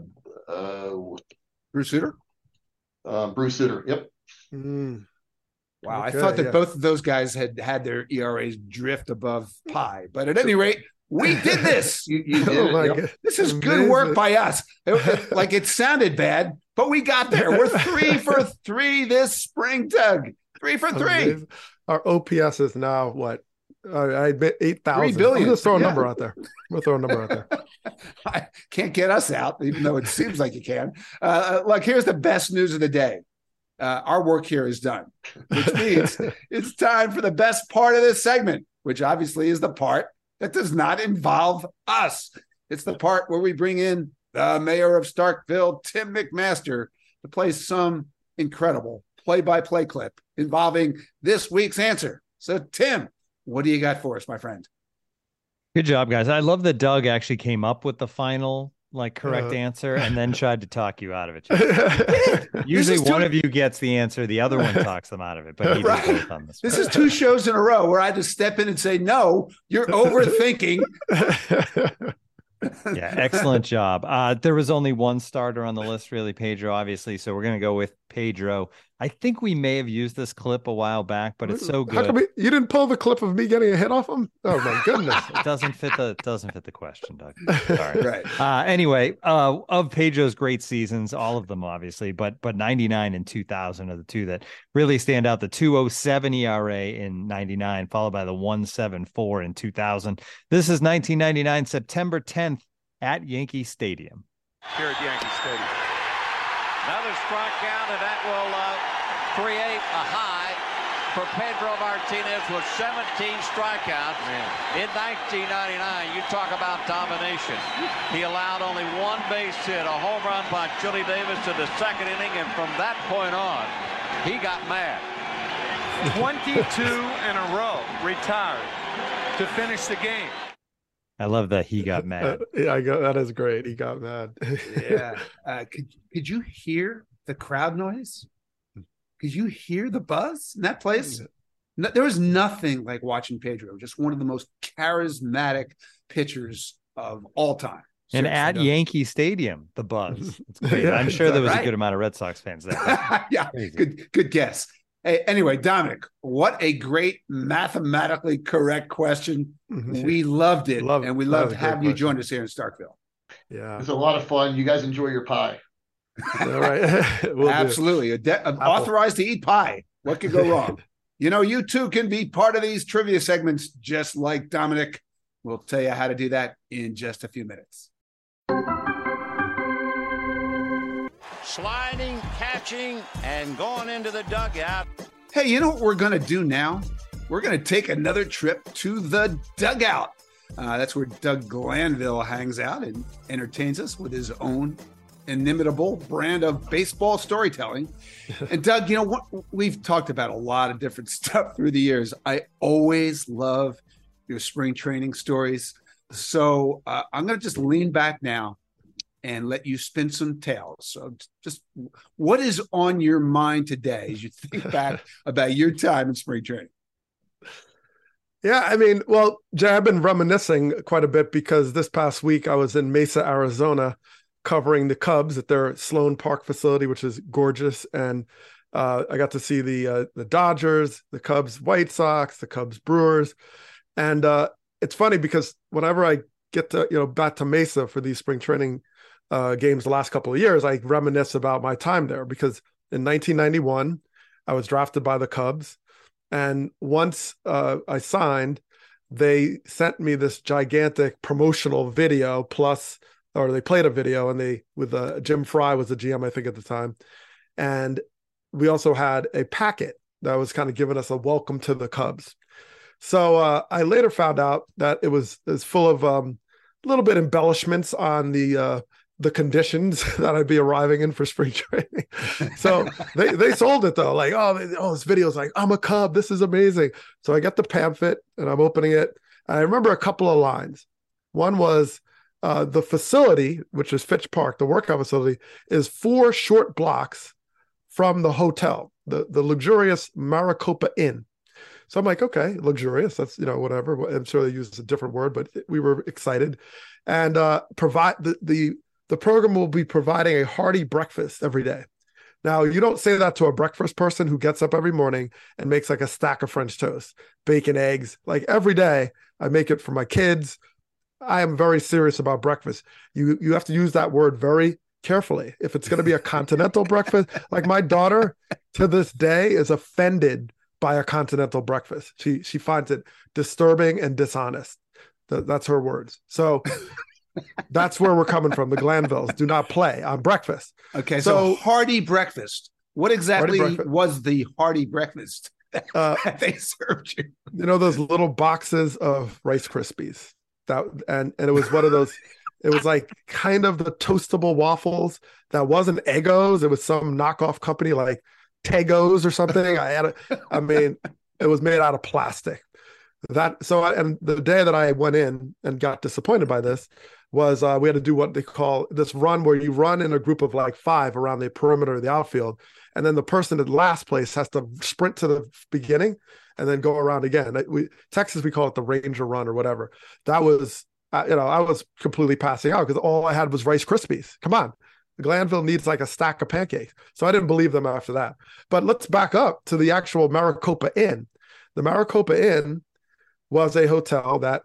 Bruce Sutter. Bruce Sutter. Yep. Wow, okay, I thought that both of those guys had their ERAs drift above pi, but at any rate, we did this. You did it. This is good work by us. Like it sounded bad, but we got there. We're 3 for 3 this spring, Doug. 3 for 3. Amazing. Our OPS is now what? I bet 8,000. 3 billion. I'm going to throw a number out there. We'll throw a number out there. I can't get us out, even though it seems like you can. Look, here's the best news of the day. Our work here is done, which means it's time for the best part of this segment, which obviously is the part that does not involve us. It's the part where we bring in the mayor of Starkville, Tim McMaster, to play some incredible play-by-play clip involving this week's answer. So, Tim, what do you got for us, my friend? Good job, guys. I love that Doug actually came up with the final correct answer and then tried to talk you out of it. Usually one of you gets the answer, the other one talks them out of it, but he did both on this. This is 2 shows in a row where I just step in and say, no, you're overthinking. Yeah, excellent job. There was only one starter on the list, really, Pedro, obviously, so we're going to go with Pedro. I think we may have used this clip a while back, but it's so good. How come you didn't pull the clip of me getting a hit off him? Oh my goodness! It doesn't fit the question, Doug. Sorry. Right. Anyway, of Pedro's great seasons, all of them obviously, but 99 and 2000 are the two that really stand out. The 2.07 ERA in 99, followed by the 1.74 in 2000. This is 1999, September 10th at Yankee Stadium. Here at Yankee Stadium. Another strikeout, and that will create a high for Pedro Martinez with 17 strikeouts in 1999. You talk about domination. He allowed only one base hit, a home run by Chili Davis in the second inning, and from that point on, he got mad. 22 in a row retired to finish the game. I love that he got mad. That is great. He got mad. Yeah. Could you hear the crowd noise? Could you hear the buzz in that place? No, there was nothing like watching Pedro. Just one of the most charismatic pitchers of all time. And at Yankee Stadium, the buzz. It's great. I'm sure there was a good amount of Red Sox fans there. Yeah, good guess. Hey, anyway, Dominic, what a great mathematically correct question. We loved it. And we loved having you join us here in Starkville. Yeah. It was a lot of fun. You guys enjoy your pie. All right. Absolutely. Authorized to eat pie. What could go wrong? You too can be part of these trivia segments just like Dominic. We'll tell you how to do that in just a few minutes. Sliding, catching, and going into the dugout. Hey, you know what we're going to do now? We're going to take another trip to the dugout. That's where Doug Glanville hangs out and entertains us with his own inimitable brand of baseball storytelling. And Doug, we've talked about a lot of different stuff through the years. I always love your spring training stories. So I'm going to just lean back now and let you spin some tales. So just what is on your mind today as you think back about your time in spring training? Yeah, I mean, well, Jay, I've been reminiscing quite a bit because this past week I was in Mesa, Arizona, covering the Cubs at their Sloan Park facility, which is gorgeous. And I got to see the Dodgers, the Cubs, White Sox, the Cubs, Brewers. And it's funny because whenever I get to, back to Mesa for these spring training games the last couple of years, I reminisce about my time there because in 1991, I was drafted by the Cubs. And once I signed, they sent me this gigantic promotional video or they played a video and with Jim Fry was the GM, I think at the time. And we also had a packet that was kind of giving us a welcome to the Cubs. So I later found out that it was full of a little bit embellishments on the conditions that I'd be arriving in for spring training. So they sold it though, like, this video's like, I'm a Cub, this is amazing. So I get the pamphlet and I'm opening it. I remember a couple of lines. One was the facility, which is Fitch Park, the workout facility, is 4 short blocks from the hotel, the luxurious Maricopa Inn. So I'm like, okay, luxurious. That's, whatever. I'm sure they used a different word, but we were excited. And provide the program will be providing a hearty breakfast every day. Now, you don't say that to a breakfast person who gets up every morning and makes like a stack of French toast, bacon, eggs. Like every day, I make it for my kids. I am very serious about breakfast. You have to use that word very carefully. If it's going to be a continental breakfast, like my daughter to this day is offended by a continental breakfast. She finds it disturbing and dishonest. That's her words. So that's where we're coming from. The Glanvilles do not play on breakfast. Okay, so hearty breakfast. What exactly was the hearty breakfast that they served you? Those little boxes of Rice Krispies. And it was one of those. It was like kind of the toastable waffles that wasn't Eggos. It was some knockoff company like Tegos or something. It was made out of plastic. And the day that I went in and got disappointed by this was we had to do what they call this run, where you run in a group of like 5 around the perimeter of the outfield, and then the person at last place has to sprint to the beginning and then go around again. Texas, we call it the Ranger Run or whatever. That was, I was completely passing out because all I had was Rice Krispies. Come on. Glanville needs like a stack of pancakes. So I didn't believe them after that. But let's back up to the actual Maricopa Inn. The Maricopa Inn was a hotel that,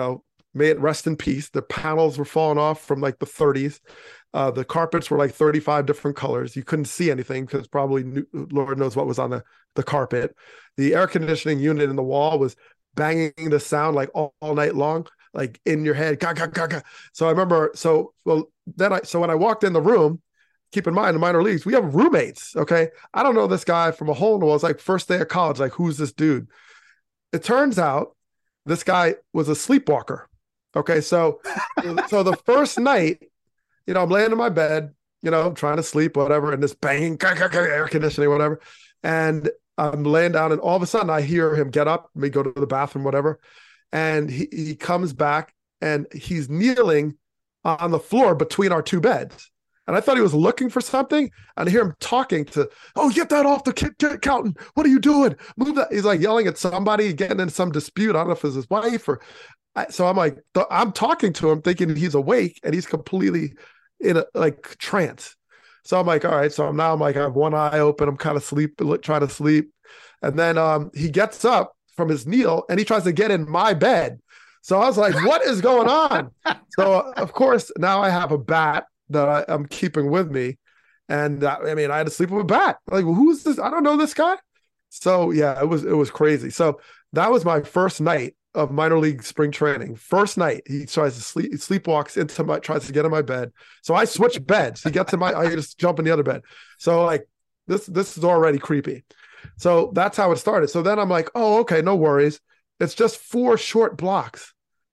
may it rest in peace. The panels were falling off from like the 30s. The carpets were like 35 different colors. You couldn't see anything because probably Lord knows what was on the carpet. The air conditioning unit in the wall was banging the sound like all night long, like in your head. Ga, ga, ga, ga. So I remember, so when I walked in the room, keep in mind, the minor leagues, we have roommates. Okay. I don't know this guy from a hole in the wall. It's like first day of college. Like, who's this dude? It turns out this guy was a sleepwalker. Okay. So the first night, I'm laying in my bed, trying to sleep, whatever, and this banging air conditioning, whatever. And I'm laying down, and all of a sudden I hear him get up, me go to the bathroom, whatever. And he comes back, and he's kneeling on the floor between our 2 beds. And I thought he was looking for something. And I hear him talking to, get that off the Calton. What are you doing? Move that. He's like yelling at somebody, getting in some dispute. I don't know if it's his wife or. So I'm like, I'm talking to him thinking he's awake, and he's completely in a trance. So I'm like, all right. So I'm like, I have one eye open. I'm kind of trying to sleep. And then he gets up from his kneel and he tries to get in my bed. So I was like, what is going on? So of course, now I have a bat that I'm keeping with me. And I had to sleep with a bat. Like, well, who is this? I don't know this guy. So yeah, it was crazy. So that was my first night of minor league spring training. First night, he tries to sleepwalks tries to get in my bed. So I switch beds. He gets in I just jump in the other bed. So like this is already creepy. So that's how it started. So then I'm like, oh, okay, no worries. It's just 4 short blocks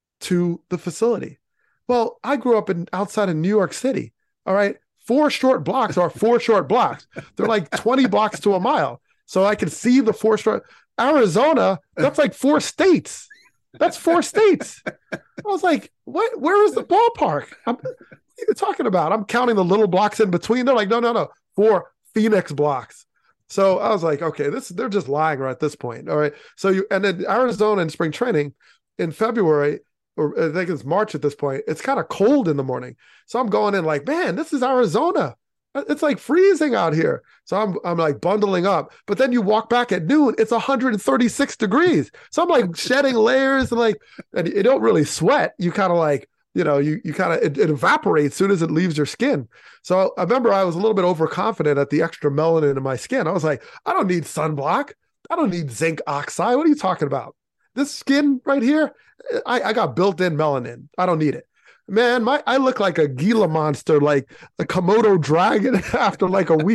to the facility. Well, I grew up outside of New York City. All right. 4 short blocks are 4 short blocks. They're like 20 blocks to a mile. So I can see the 4 short. Arizona, that's like 4 states. That's 4 states. I was like, what? Where is the ballpark? What are you talking about? I'm counting the little blocks in between. They're like, no. 4 Phoenix blocks. So I was like, okay, they're just lying right at this point. All right. So and then Arizona in spring training in February, or I think it's March at this point, it's kind of cold in the morning. So I'm going in like, man, this is Arizona. It's like freezing out here. So I'm like bundling up, but then you walk back at noon, it's 136 degrees. So I'm like shedding layers and you don't really sweat. You kind of like, you kind of, it evaporates as soon as it leaves your skin. So I remember I was a little bit overconfident at the extra melanin in my skin. I was like, I don't need sunblock. I don't need zinc oxide. What are you talking about? This skin right here, I got built-in melanin. I don't need it. Man, I look like a Gila monster, like a Komodo dragon after like a week.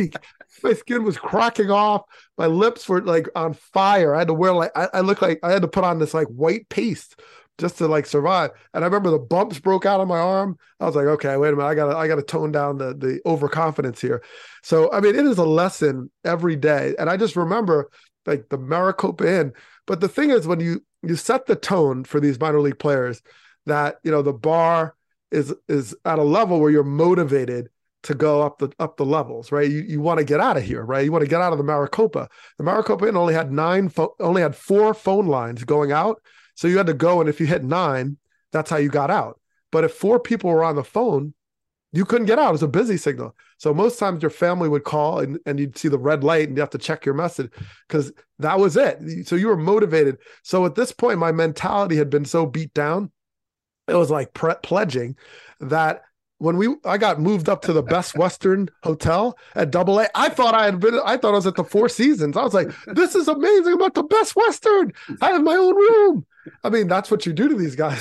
My skin was cracking off. My lips were like on fire. I had to wear I looked like I had to put on this like white paste just to like survive. And I remember the bumps broke out on my arm. I was like, okay, wait a minute. I gotta tone down the overconfidence here. So, I mean, it is a lesson every day. And I just remember like the Maricopa Inn. But the thing is, when you set the tone for these minor league players, that, you know, the bar is at a level where you're motivated to go up the levels, right? You want to get out of here, right? You want to get out of the Maricopa. The Maricopa Inn only had 4 phone lines going out. So you had to go, and if you hit 9, that's how you got out. But if 4 people were on the phone, you couldn't get out. It was a busy signal. So most times your family would call and you'd see the red light and you have to check your message because that was it. So you were motivated. So at this point, my mentality had been so beat down. It was like pledging that when I got moved up to the Best Western Hotel at AA, I thought I was at the Four Seasons. I was like, this is amazing about the Best Western. I have my own room. I mean, that's what you do to these guys.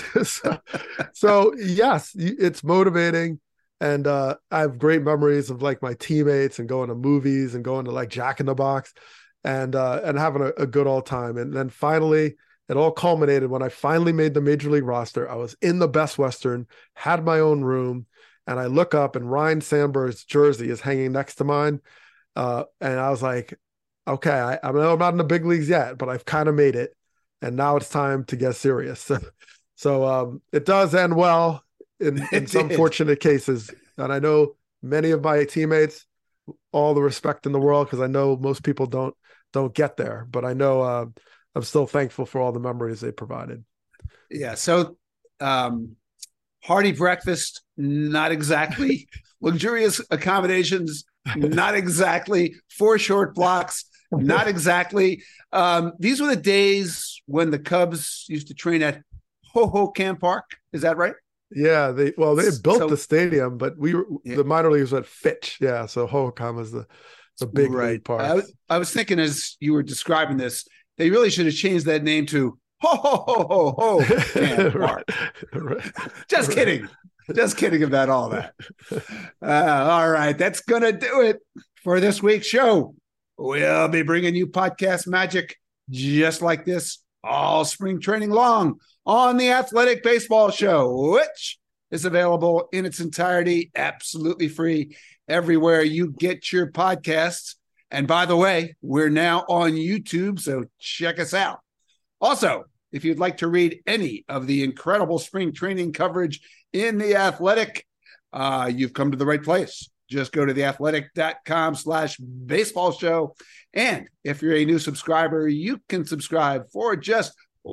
So yes, it's motivating. And I have great memories of like my teammates and going to movies and going to like Jack in the Box and having a good old time. And then finally, it all culminated when I finally made the Major League roster. I was in the Best Western, had my own room, and I look up and Ryne Sandberg's jersey is hanging next to mine. And I was like, okay, I know I'm not in the big leagues yet, but I've kind of made it. And now it's time to get serious. So it does end well in some fortunate cases. And I know many of my teammates, all the respect in the world, because I know most people don't get there. But I know I'm still thankful for all the memories they provided. Yeah. So hearty breakfast, not exactly. Luxurious accommodations, not exactly. 4 short blocks, not exactly. These were the days when the Cubs used to train at Hohokam Park. Is that right? Yeah. They built the stadium, but the minor leagues were at Fitch. Yeah. So Hohokam is the big league park. I was thinking as you were describing this, they really should have changed that name to Hohokam Park. Right. Just kidding. Just kidding about all that. All right. That's going to do it for this week's show. We'll be bringing you podcast magic just like this all spring training long on the Athletic Baseball Show, which is available in its entirety, absolutely free, everywhere you get your podcasts. And by the way, we're now on YouTube, so check us out. Also, if you'd like to read any of the incredible spring training coverage in The Athletic, you've come to the right place. Just go to theathletic.com/baseball show. And if you're a new subscriber, you can subscribe for just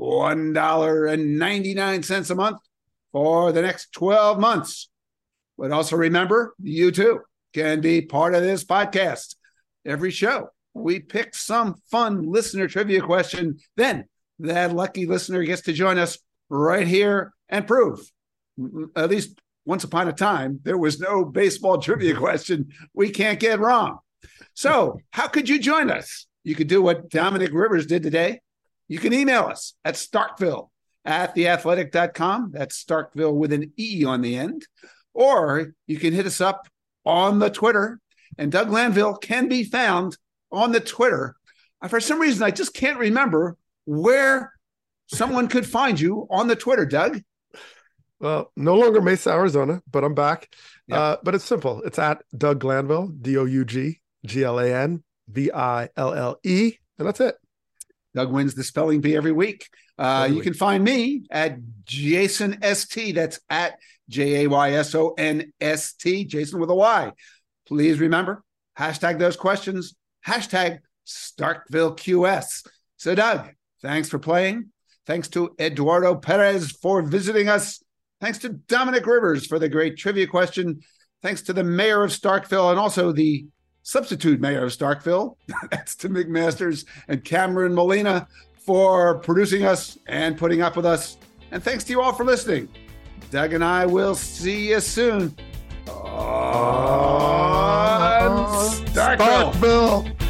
$1.99 a month for the next 12 months. But also remember, you too can be part of this podcast. Every show, we pick some fun listener trivia question. Then that lucky listener gets to join us right here and prove, at least once upon a time, there was no baseball trivia question we can't get wrong. So how could you join us? You could do what Dominic Rivers did today. You can email us at starkville@theathletic.com. That's Starkville with an E on the end. Or you can hit us up on the Twitter. And Doug Glanville can be found on the Twitter. For some reason, I just can't remember where someone could find you on the Twitter, Doug. Well, no longer Mesa, Arizona, but I'm back. Yeah. But it's simple. It's at Doug Glanville, DougGlanville, and that's it. Doug wins the spelling bee every week. You can find me at Jason ST. That's at JAYSONST, Jason with a Y. Please remember, hashtag those questions, hashtag StarkvilleQS. So, Doug, thanks for playing. Thanks to Eduardo Perez for visiting us. Thanks to Dominic Rivers for the great trivia question. Thanks to the mayor of Starkville and also the substitute mayor of Starkville. That's Tim McMasters and Cameron Molina for producing us and putting up with us. And thanks to you all for listening. Doug and I will see you soon. Starkville.